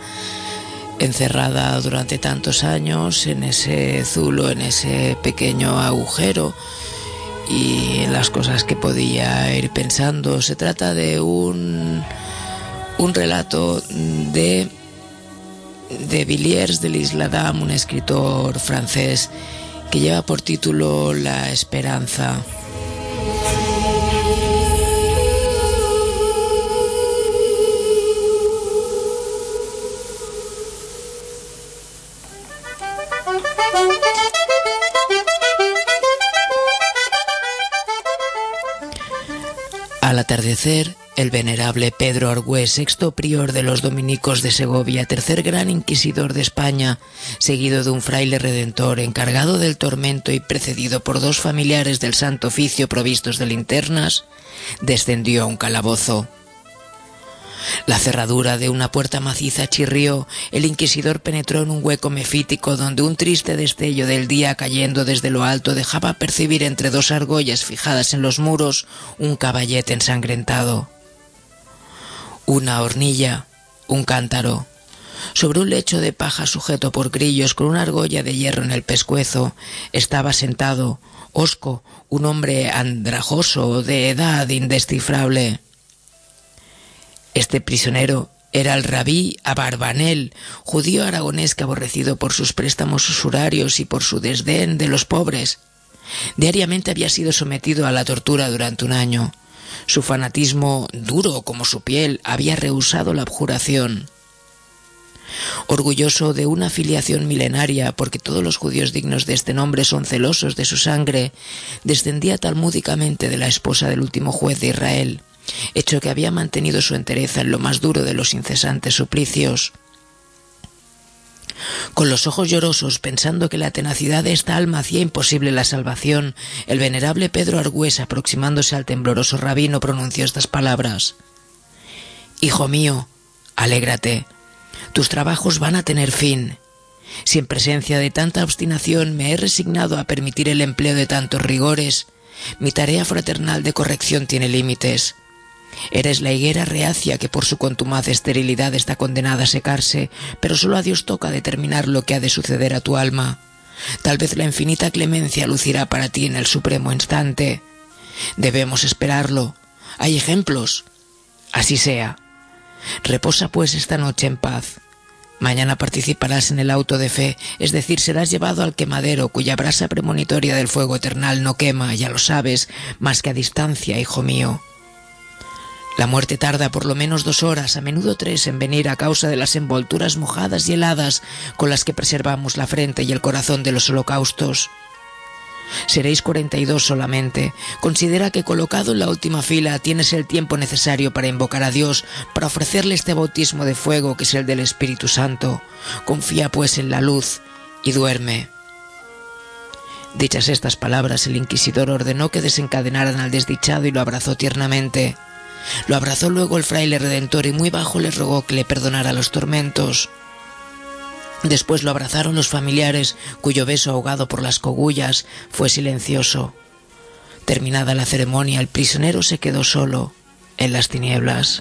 encerrada durante tantos años en ese zulo, en ese pequeño agujero, y en las cosas que podía ir pensando. Se trata de un relato de Villiers de l'Isle-Adam, un escritor francés que lleva por título La Esperanza. Al atardecer, el venerable Pedro Argüés, sexto prior de los dominicos de Segovia, tercer gran inquisidor de España, seguido de un fraile redentor encargado del tormento y precedido por dos familiares del Santo Oficio provistos de linternas, descendió a un calabozo. La cerradura de una puerta maciza chirrió, el inquisidor penetró en un hueco mefítico donde un triste destello del día cayendo desde lo alto dejaba percibir entre dos argollas fijadas en los muros un caballete ensangrentado. Una hornilla, un cántaro. Sobre un lecho de paja sujeto por grillos con una argolla de hierro en el pescuezo, estaba sentado, hosco, un hombre andrajoso de edad indescifrable. Este prisionero era el rabí Abarbanel, judío aragonés que, aborrecido por sus préstamos usurarios y por su desdén de los pobres, diariamente había sido sometido a la tortura durante un año. Su fanatismo, duro como su piel, había rehusado la abjuración. Orgulloso de una filiación milenaria, porque todos los judíos dignos de este nombre son celosos de su sangre, descendía talmúdicamente de la esposa del último juez de Israel, hecho que había mantenido su entereza en lo más duro de los incesantes suplicios. Con los ojos llorosos, pensando que la tenacidad de esta alma hacía imposible la salvación, el venerable Pedro Argüés, aproximándose al tembloroso rabino, pronunció estas palabras: «Hijo mío, alégrate, tus trabajos van a tener fin. Si en presencia de tanta obstinación me he resignado a permitir el empleo de tantos rigores, mi tarea fraternal de corrección tiene límites. Eres la higuera reacia que por su contumaz esterilidad está condenada a secarse, pero solo a Dios toca determinar lo que ha de suceder a tu alma. Tal vez la infinita clemencia lucirá para ti en el supremo instante. Debemos esperarlo. Hay ejemplos. Así sea. Reposa pues esta noche en paz. Mañana participarás en el auto de fe, es decir, serás llevado al quemadero, cuya brasa premonitoria del fuego eternal no quema, ya lo sabes, más que a distancia, hijo mío. La muerte tarda por lo menos 2 horas, a menudo 3, en venir a causa de las envolturas mojadas y heladas con las que preservamos la frente y el corazón de los holocaustos. Seréis 42 solamente. Considera que colocado en la última fila tienes el tiempo necesario para invocar a Dios, para ofrecerle este bautismo de fuego que es el del Espíritu Santo. Confía pues en la luz y duerme». Dichas estas palabras, el inquisidor ordenó que desencadenaran al desdichado y lo abrazó tiernamente. Lo abrazó luego el fraile redentor y muy bajo le rogó que le perdonara los tormentos. Después lo abrazaron los familiares, cuyo beso ahogado por las cogullas fue silencioso. Terminada la ceremonia, el prisionero se quedó solo en las tinieblas.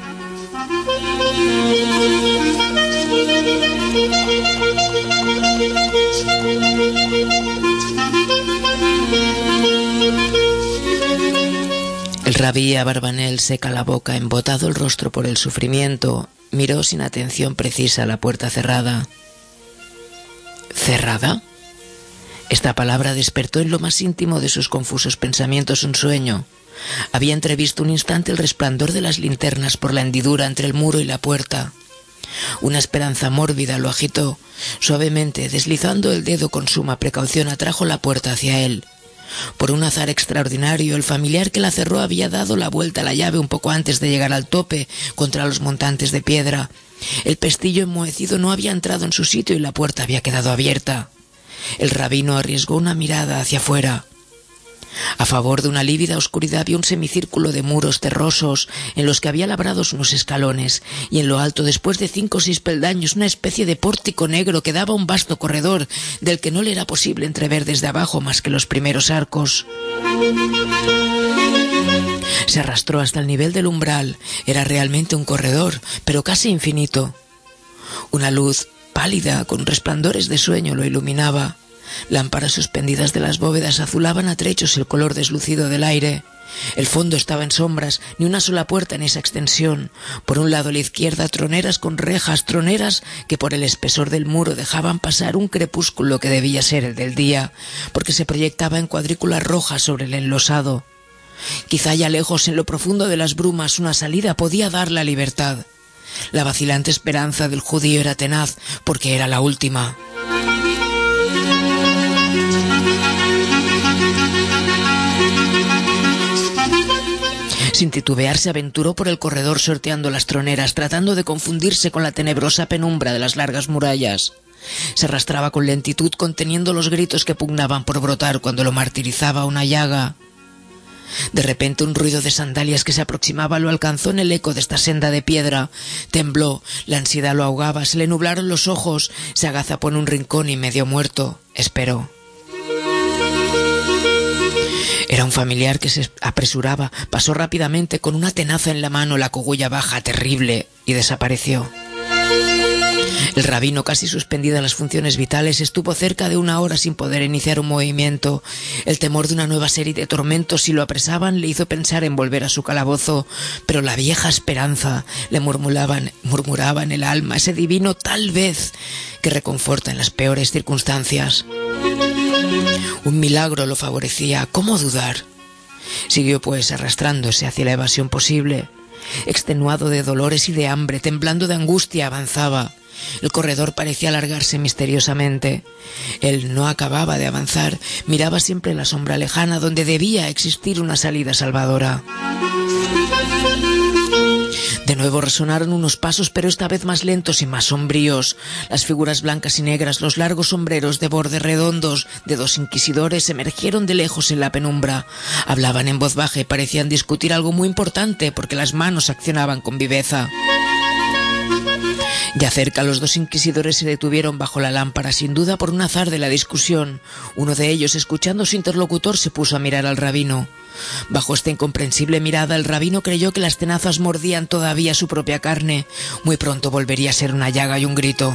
El rabí Abarbanel, seca la boca, embotado el rostro por el sufrimiento, miró sin atención precisa la puerta cerrada. ¿Cerrada? Esta palabra despertó en lo más íntimo de sus confusos pensamientos un sueño. Había entrevisto un instante el resplandor de las linternas por la hendidura entre el muro y la puerta. Una esperanza mórbida lo agitó. Suavemente, deslizando el dedo con suma precaución, atrajo la puerta hacia él. Por un azar extraordinario, el familiar que la cerró había dado la vuelta a la llave un poco antes de llegar al tope contra los montantes de piedra. El pestillo enmohecido no había entrado en su sitio y la puerta había quedado abierta. El rabino arriesgó una mirada hacia afuera. A favor de una lívida oscuridad vio un semicírculo de muros terrosos en los que había labrados unos escalones, y en lo alto, después de 5 o 6 peldaños, una especie de pórtico negro que daba a un vasto corredor del que no le era posible entrever desde abajo más que los primeros arcos. Se arrastró hasta el nivel del umbral. Era realmente un corredor, pero casi infinito. Una luz pálida con resplandores de sueño lo iluminaba. Lámparas suspendidas de las bóvedas azulaban a trechos el color deslucido del aire. El fondo estaba en sombras, ni una sola puerta en esa extensión. Por un lado a la izquierda, troneras con rejas, troneras que por el espesor del muro dejaban pasar un crepúsculo que debía ser el del día, porque se proyectaba en cuadrículas rojas sobre el enlosado. Quizá allá lejos, en lo profundo de las brumas, una salida podía dar la libertad. La vacilante esperanza del judío era tenaz, porque era la última. Sin titubear se aventuró por el corredor sorteando las troneras, tratando de confundirse con la tenebrosa penumbra de las largas murallas. Se arrastraba con lentitud, conteniendo los gritos que pugnaban por brotar cuando lo martirizaba una llaga. De repente un ruido de sandalias que se aproximaba lo alcanzó en el eco de esta senda de piedra. Tembló, la ansiedad lo ahogaba, se le nublaron los ojos, se agazapó en un rincón y medio muerto esperó. Era un familiar que se apresuraba, pasó rápidamente con una tenaza en la mano la cogulla baja terrible y desapareció. El rabino, casi suspendida las funciones vitales, estuvo cerca de 1 hora sin poder iniciar un movimiento. El temor de una nueva serie de tormentos, si lo apresaban, le hizo pensar en volver a su calabozo, pero la vieja esperanza le murmuraba en el alma, ese divino tal vez que reconforta en las peores circunstancias. Un milagro lo favorecía, ¿cómo dudar? Siguió pues arrastrándose hacia la evasión posible. Extenuado de dolores y de hambre, temblando de angustia, avanzaba. El corredor parecía alargarse misteriosamente. Él no acababa de avanzar, miraba siempre la sombra lejana donde debía existir una salida salvadora. De nuevo resonaron unos pasos, pero esta vez más lentos y más sombríos. Las figuras blancas y negras, los largos sombreros de bordes redondos de dos inquisidores emergieron de lejos en la penumbra. Hablaban en voz baja y parecían discutir algo muy importante porque las manos accionaban con viveza. Ya cerca, los dos inquisidores se detuvieron bajo la lámpara, sin duda por un azar de la discusión. Uno de ellos, escuchando a su interlocutor, se puso a mirar al rabino. Bajo esta incomprensible mirada, el rabino creyó que las tenazas mordían todavía su propia carne. Muy pronto volvería a ser una llaga y un grito.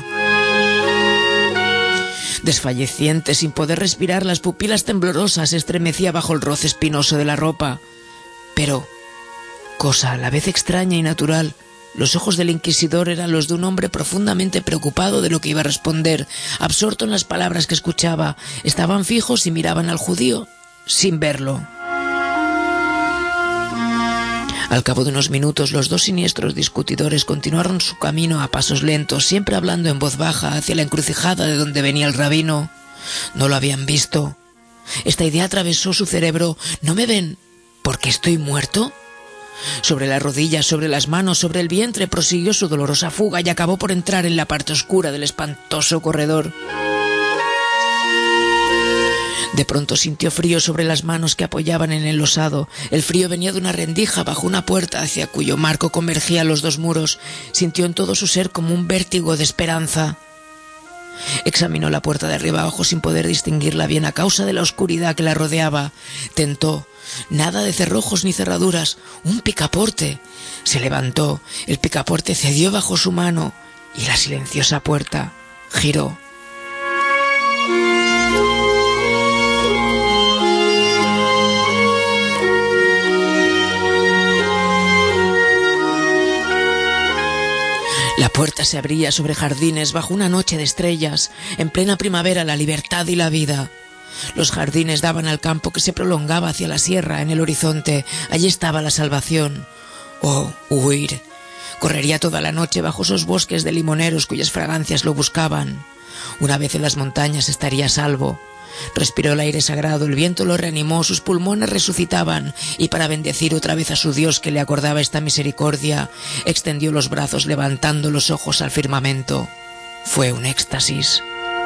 Desfalleciente, sin poder respirar, las pupilas temblorosas se estremecía bajo el roce espinoso de la ropa. Pero, cosa a la vez extraña y natural, los ojos del inquisidor eran los de un hombre profundamente preocupado de lo que iba a responder, absorto en las palabras que escuchaba. Estaban fijos y miraban al judío sin verlo. Al cabo de unos minutos, los dos siniestros discutidores continuaron su camino a pasos lentos, siempre hablando en voz baja hacia la encrucijada de donde venía el rabino. No lo habían visto. Esta idea atravesó su cerebro. ¿No me ven porque estoy muerto? Sobre las rodillas, sobre las manos, sobre el vientre, prosiguió su dolorosa fuga y acabó por entrar en la parte oscura del espantoso corredor. De pronto sintió frío sobre las manos que apoyaban en el losado. El frío venía de una rendija bajo una puerta hacia cuyo marco convergían los dos muros. Sintió en todo su ser como un vértigo de esperanza. Examinó la puerta de arriba abajo sin poder distinguirla bien a causa de la oscuridad que la rodeaba. Tentó. Nada de cerrojos ni cerraduras. Un picaporte. Se levantó. El picaporte cedió bajo su mano y la silenciosa puerta giró. La puerta se abría sobre jardines bajo una noche de estrellas. En plena primavera, la libertad y la vida. Los jardines daban al campo que se prolongaba hacia la sierra en el horizonte. Allí estaba la salvación. Oh, huir. Correría toda la noche bajo esos bosques de limoneros cuyas fragancias lo buscaban. Una vez en las montañas estaría a salvo. Respiró el aire sagrado, el viento lo reanimó, sus pulmones resucitaban, y para bendecir otra vez a su Dios que le acordaba esta misericordia, extendió los brazos levantando los ojos al firmamento. Fue un éxtasis.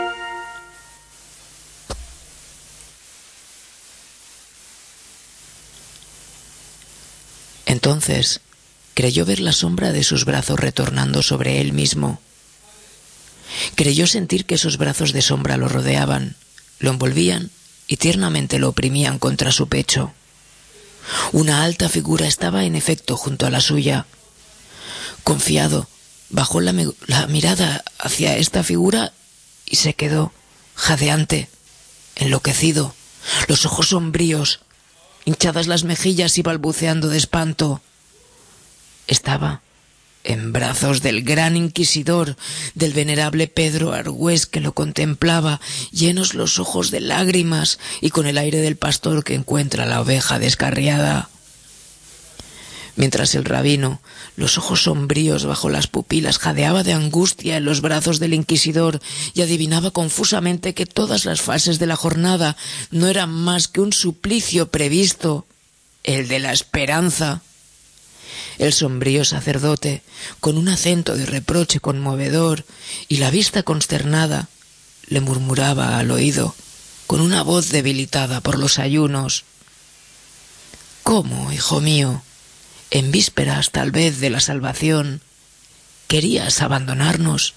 Entonces creyó ver la sombra de sus brazos retornando sobre él mismo. Creyó sentir que esos brazos de sombra lo rodeaban, lo envolvían y tiernamente lo oprimían contra su pecho. Una alta figura estaba en efecto junto a la suya. Confiado, bajó la mirada hacia esta figura y se quedó jadeante, enloquecido, los ojos sombríos, hinchadas las mejillas y balbuceando de espanto. Estaba en brazos del gran inquisidor, del venerable Pedro Argüés, que lo contemplaba, llenos los ojos de lágrimas y con el aire del pastor que encuentra la oveja descarriada. Mientras el rabino, los ojos sombríos bajo las pupilas, jadeaba de angustia en los brazos del inquisidor y adivinaba confusamente que todas las fases de la jornada no eran más que un suplicio previsto, el de la esperanza. El sombrío sacerdote, con un acento de reproche conmovedor y la vista consternada, le murmuraba al oído, con una voz debilitada por los ayunos: ¿Cómo, hijo mío, en vísperas tal vez de la salvación, querías abandonarnos?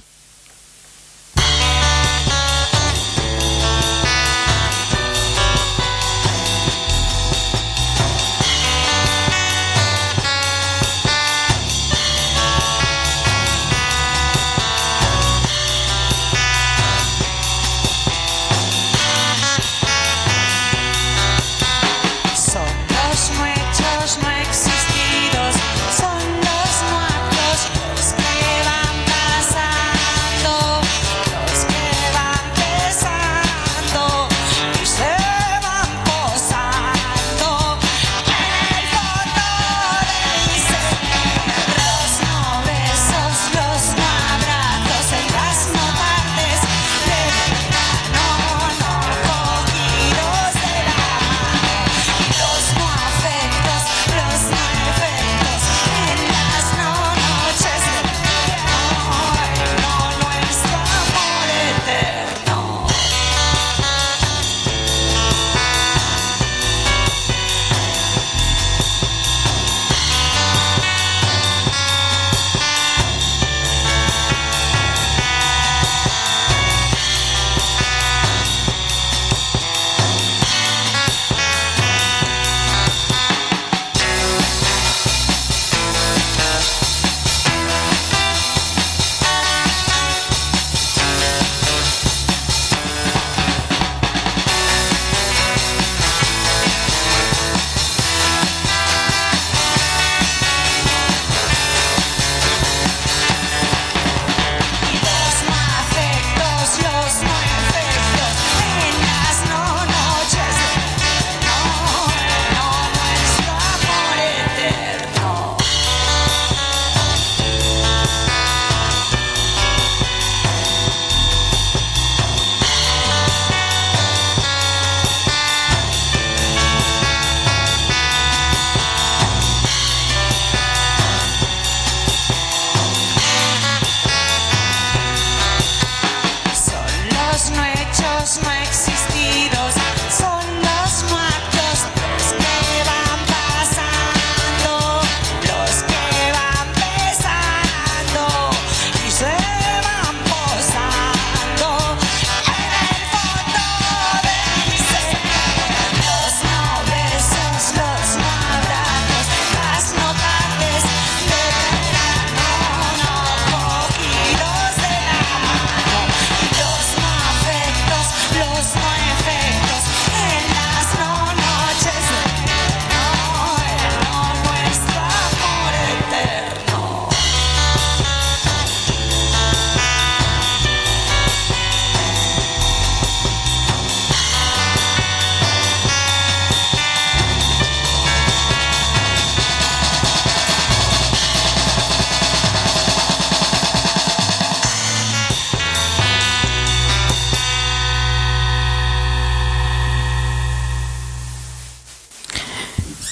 Son los muertos los que van pasando.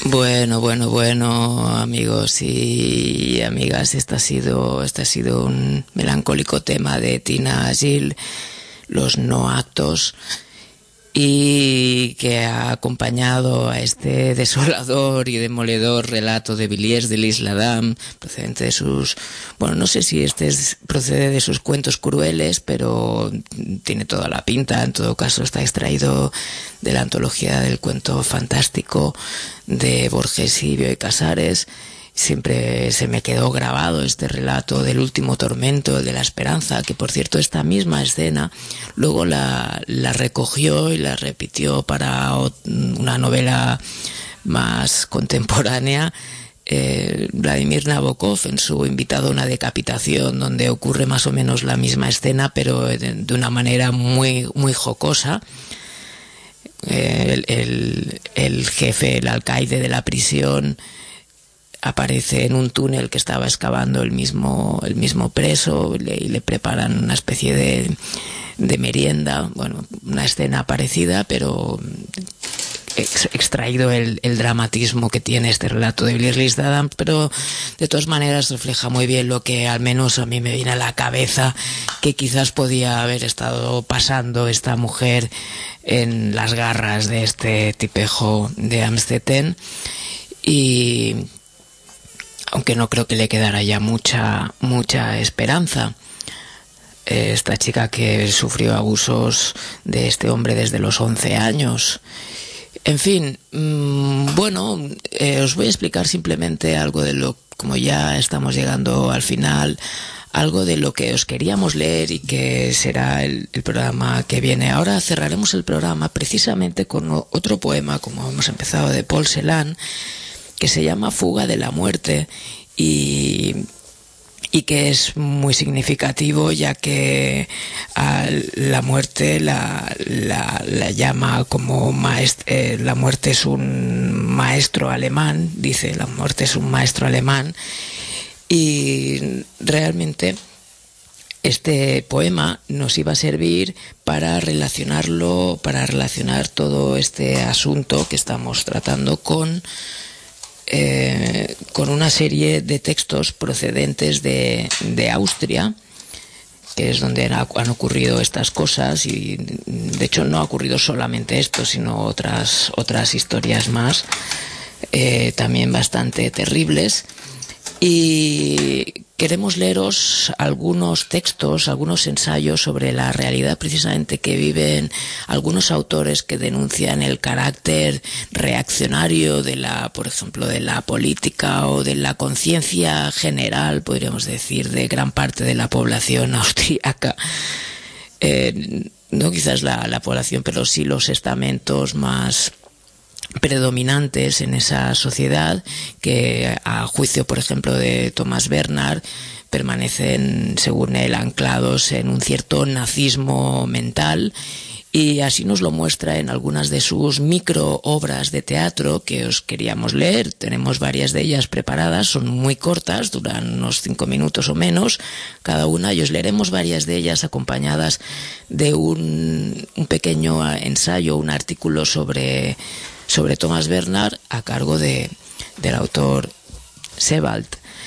Bueno, amigos y amigas, este ha sido un melancólico tema de Tina Gill, los no actos, y que ha acompañado a este desolador y demoledor relato de Villiers de l'Isle-Adam, procedente de sus, bueno, no sé si procede de sus cuentos crueles, pero tiene toda la pinta. En todo caso está extraído de la antología del cuento fantástico de Borges y Bioy Casares. Siempre se me quedó grabado este relato del último tormento, el de la esperanza, que por cierto esta misma escena luego la recogió y la repitió para una novela más contemporánea, Vladimir Nabokov, en su Invitado a una decapitación, donde ocurre más o menos la misma escena, pero de una manera muy, muy jocosa. El jefe, el alcaide de la prisión, aparece en un túnel que estaba excavando el mismo preso y le preparan una especie de merienda. Bueno, una escena parecida, pero extraído el dramatismo que tiene este relato de Villiers l'Isle-Adam, pero de todas maneras refleja muy bien lo que al menos a mí me viene a la cabeza que quizás podía haber estado pasando esta mujer en las garras de este tipejo de Amstetten. Y aunque no creo que le quedara ya mucha esperanza, esta chica que sufrió abusos de este hombre desde los 11 años. En fin, os voy a explicar simplemente algo de lo, como ya estamos llegando al final, algo de lo que os queríamos leer y que será el programa que viene. Ahora cerraremos el programa precisamente con otro poema, como hemos empezado, de Paul Celan, que se llama Fuga de la muerte, y que es muy significativo, ya que a la muerte la llama como la muerte es un maestro alemán, dice, la muerte es un maestro alemán, y realmente este poema nos iba a servir para relacionar todo este asunto que estamos tratando con una serie de textos procedentes de Austria, que es donde han ocurrido estas cosas, y de hecho no ha ocurrido solamente esto, sino otras historias más, también bastante terribles. Y queremos leeros algunos textos, algunos ensayos sobre la realidad precisamente que viven algunos autores que denuncian el carácter reaccionario por ejemplo, de la política o de la conciencia general, podríamos decir, de gran parte de la población austríaca. No quizás la población, pero sí los estamentos más predominantes en esa sociedad, que a juicio, por ejemplo, de Thomas Bernhard, permanecen, según él, anclados en un cierto nazismo mental, y así nos lo muestra en algunas de sus micro obras de teatro que os queríamos leer. Tenemos varias de ellas preparadas, son muy cortas, duran unos 5 minutos o menos cada una, y os leeremos varias de ellas acompañadas de un pequeño ensayo, un artículo sobre Thomas Bernhard a cargo del autor Sebald.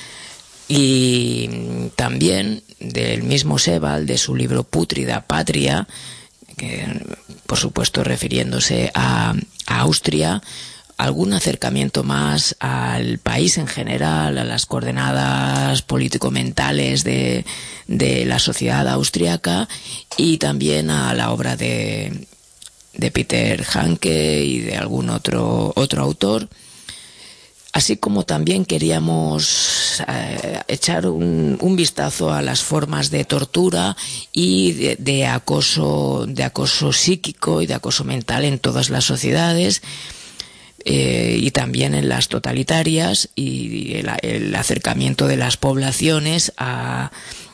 Y también del mismo Sebald, de su libro Pútrida Patria, que por supuesto refiriéndose a Austria, algún acercamiento más al país en general, a las coordenadas político-mentales de la sociedad austriaca, y también a la obra de Peter Hanke y de algún otro autor. Así como también queríamos echar un vistazo a las formas de tortura y de acoso psíquico y de acoso mental en todas las sociedades, y también en las totalitarias, y el acercamiento de las poblaciones a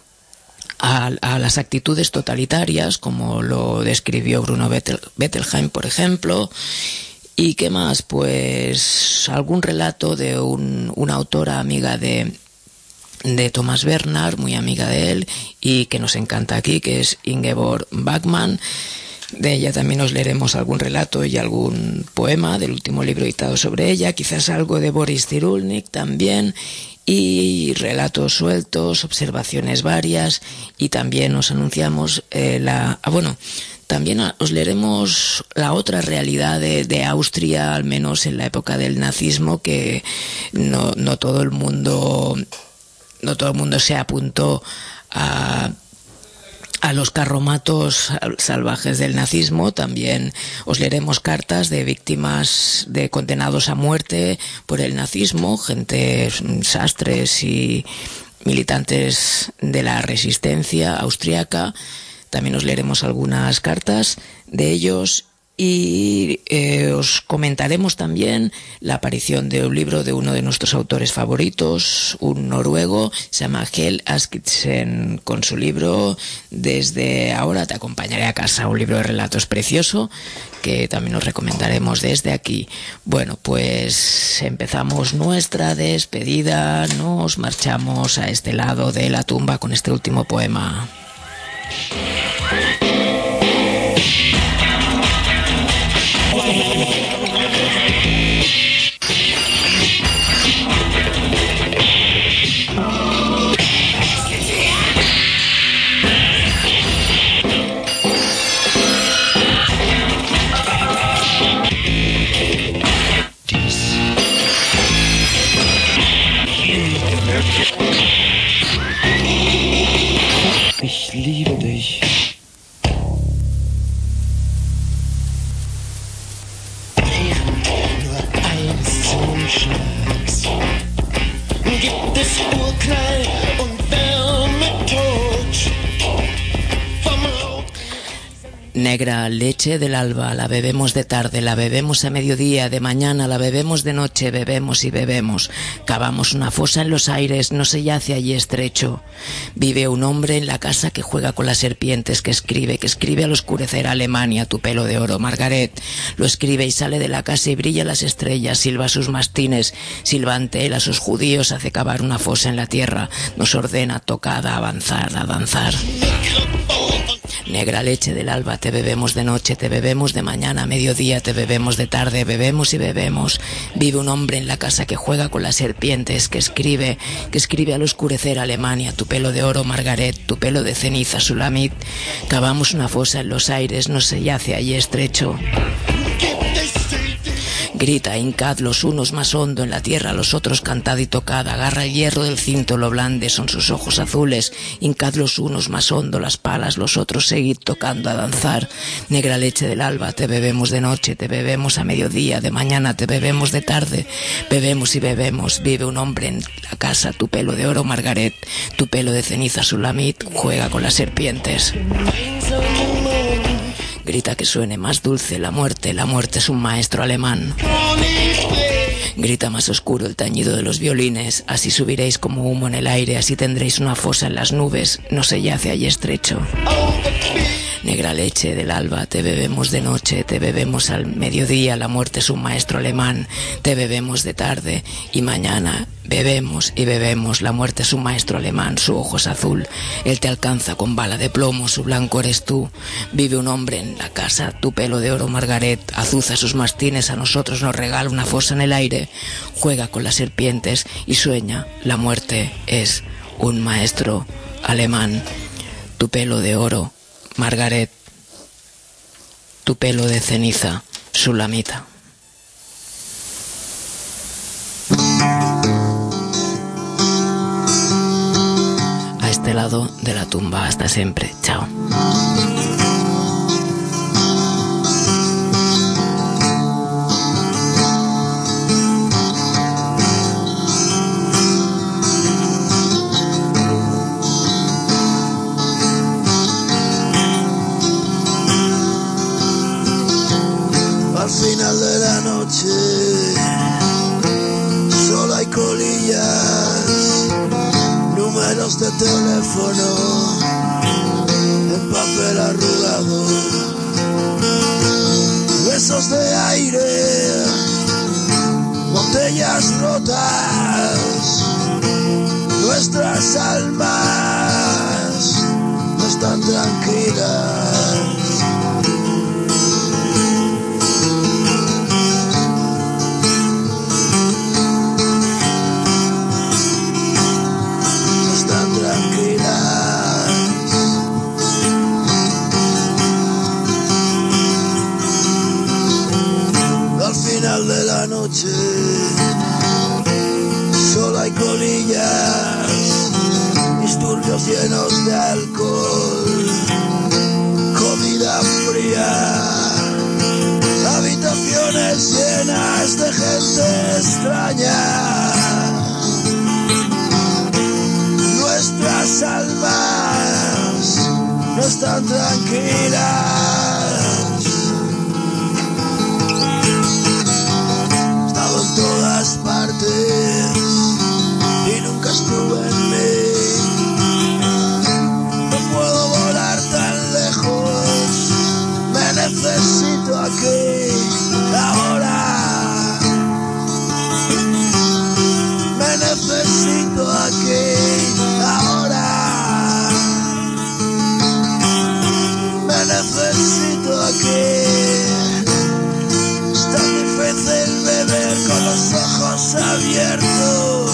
las actitudes totalitarias, como lo describió Bruno Bettelheim, por ejemplo. ¿Y qué más? Pues algún relato de una autora amiga de Thomas Bernhard, muy amiga de él, y que nos encanta aquí, que es Ingeborg Bachmann, De ella también os leeremos algún relato y algún poema del último libro editado sobre ella, quizás algo de Boris Cyrulnik también, y relatos sueltos, observaciones varias, y también os anunciamos también os leeremos la otra realidad de Austria, al menos en la época del nazismo, que no todo el mundo se apuntó a los carromatos salvajes del nazismo. También os leeremos cartas de víctimas, de condenados a muerte por el nazismo, gente, sastres y militantes de la resistencia austriaca. También os leeremos algunas cartas de ellos y os comentaremos también la aparición de un libro de uno de nuestros autores favoritos, un noruego, se llama Kjell Askildsen, con su libro Desde ahora te acompañaré a casa, un libro de relatos precioso que también os recomendaremos desde aquí. Bueno, pues empezamos nuestra despedida, nos marchamos a este lado de la tumba con este último poema. Ich liebe dich. Nur eins zu Schlags. Gibt es Urknall und Wärmetod vom Rot. Negra leche del alba, la bebemos de tarde, la bebemos a mediodía, de mañana, la bebemos de noche, bebemos y bebemos. Cavamos una fosa en los aires, no se yace allí estrecho. Vive un hombre en la casa que juega con las serpientes, que escribe al oscurecer Alemania, tu pelo de oro, Margaret. Lo escribe y sale de la casa y brilla las estrellas, silba a sus mastines, silba ante él a sus judíos, hace cavar una fosa en la tierra, nos ordena, tocada, avanzar, a danzar. Negra leche del alba, te bebemos de noche, te bebemos de mañana, a mediodía, te bebemos de tarde, bebemos y bebemos. Vive un hombre en la casa que juega con las serpientes, que escribe al oscurecer Alemania, tu pelo de oro, Margaret, tu pelo de ceniza, Sulamit. Cavamos una fosa en los aires, no se yace allí estrecho. Grita, hincad los unos más hondo en la tierra, los otros cantad y tocad, agarra el hierro del cinto, lo blande son sus ojos azules, hincad los unos más hondo las palas, los otros seguid tocando a danzar. Negra leche del alba, te bebemos de noche, te bebemos a mediodía, de mañana te bebemos de tarde, bebemos y bebemos. Vive un hombre en la casa, tu pelo de oro, Margaret, tu pelo de ceniza, Sulamit, juega con las serpientes. Grita que suene más dulce la muerte es un maestro alemán. Grita más oscuro el tañido de los violines, así subiréis como humo en el aire, así tendréis una fosa en las nubes, no se yace allí estrecho. Negra leche del alba, te bebemos de noche, te bebemos al mediodía, la muerte es un maestro alemán, te bebemos de tarde y mañana, bebemos y bebemos, la muerte es un maestro alemán, su ojo es azul, él te alcanza con bala de plomo, su blanco eres tú. Vive un hombre en la casa, tu pelo de oro, Margaret, azuza sus mastines, a nosotros nos regala una fosa en el aire, juega con las serpientes y sueña, la muerte es un maestro alemán. Tu pelo de oro, Margaret, tu pelo de ceniza, Sulamita. A este lado de la tumba, hasta siempre. Chao. Al final de la noche solo hay colillas, números de teléfono en papel arrugado, besos de aire, botellas rotas. Nuestras almas no están tranquilas. noche solo hay colillas, disturbios llenos de alcohol, comida fría, habitaciones llenas de gente extraña. Nuestras almas no están tranquilas. He estado en todas partes y nunca estuve en mí. No puedo volar tan lejos, me necesito aquí, ahora. Me necesito aquí, ahora. Me necesito aquí. Es tan difícil beber con los ojos abiertos.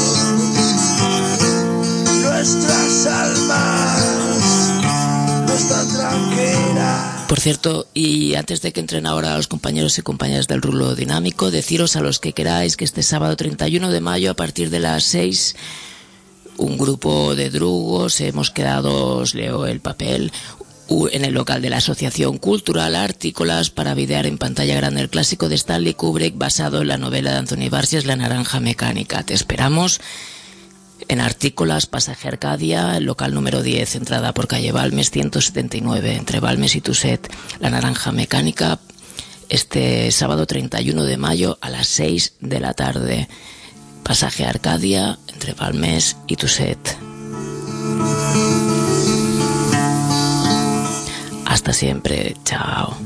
Nuestras almas no están tranquilas. Por cierto, y antes de que entren ahora los compañeros y compañeras del Rulo Dinámico, deciros a los que queráis que este sábado 31 de mayo a partir de las 6, un grupo de drugos, hemos quedado, os leo el papel, en el local de la Asociación Cultural Artícolas para videar en pantalla grande el clásico de Stanley Kubrick basado en la novela de Anthony Barcias, La Naranja Mecánica. Te esperamos en Artícolas, Pasaje Arcadia, el local número 10, entrada por calle Balmes 179, entre Balmes y Tuset. La Naranja Mecánica, este sábado 31 de mayo a las 6 de la tarde. Pasaje Arcadia, entre Balmes y Tuset. Hasta siempre, chao.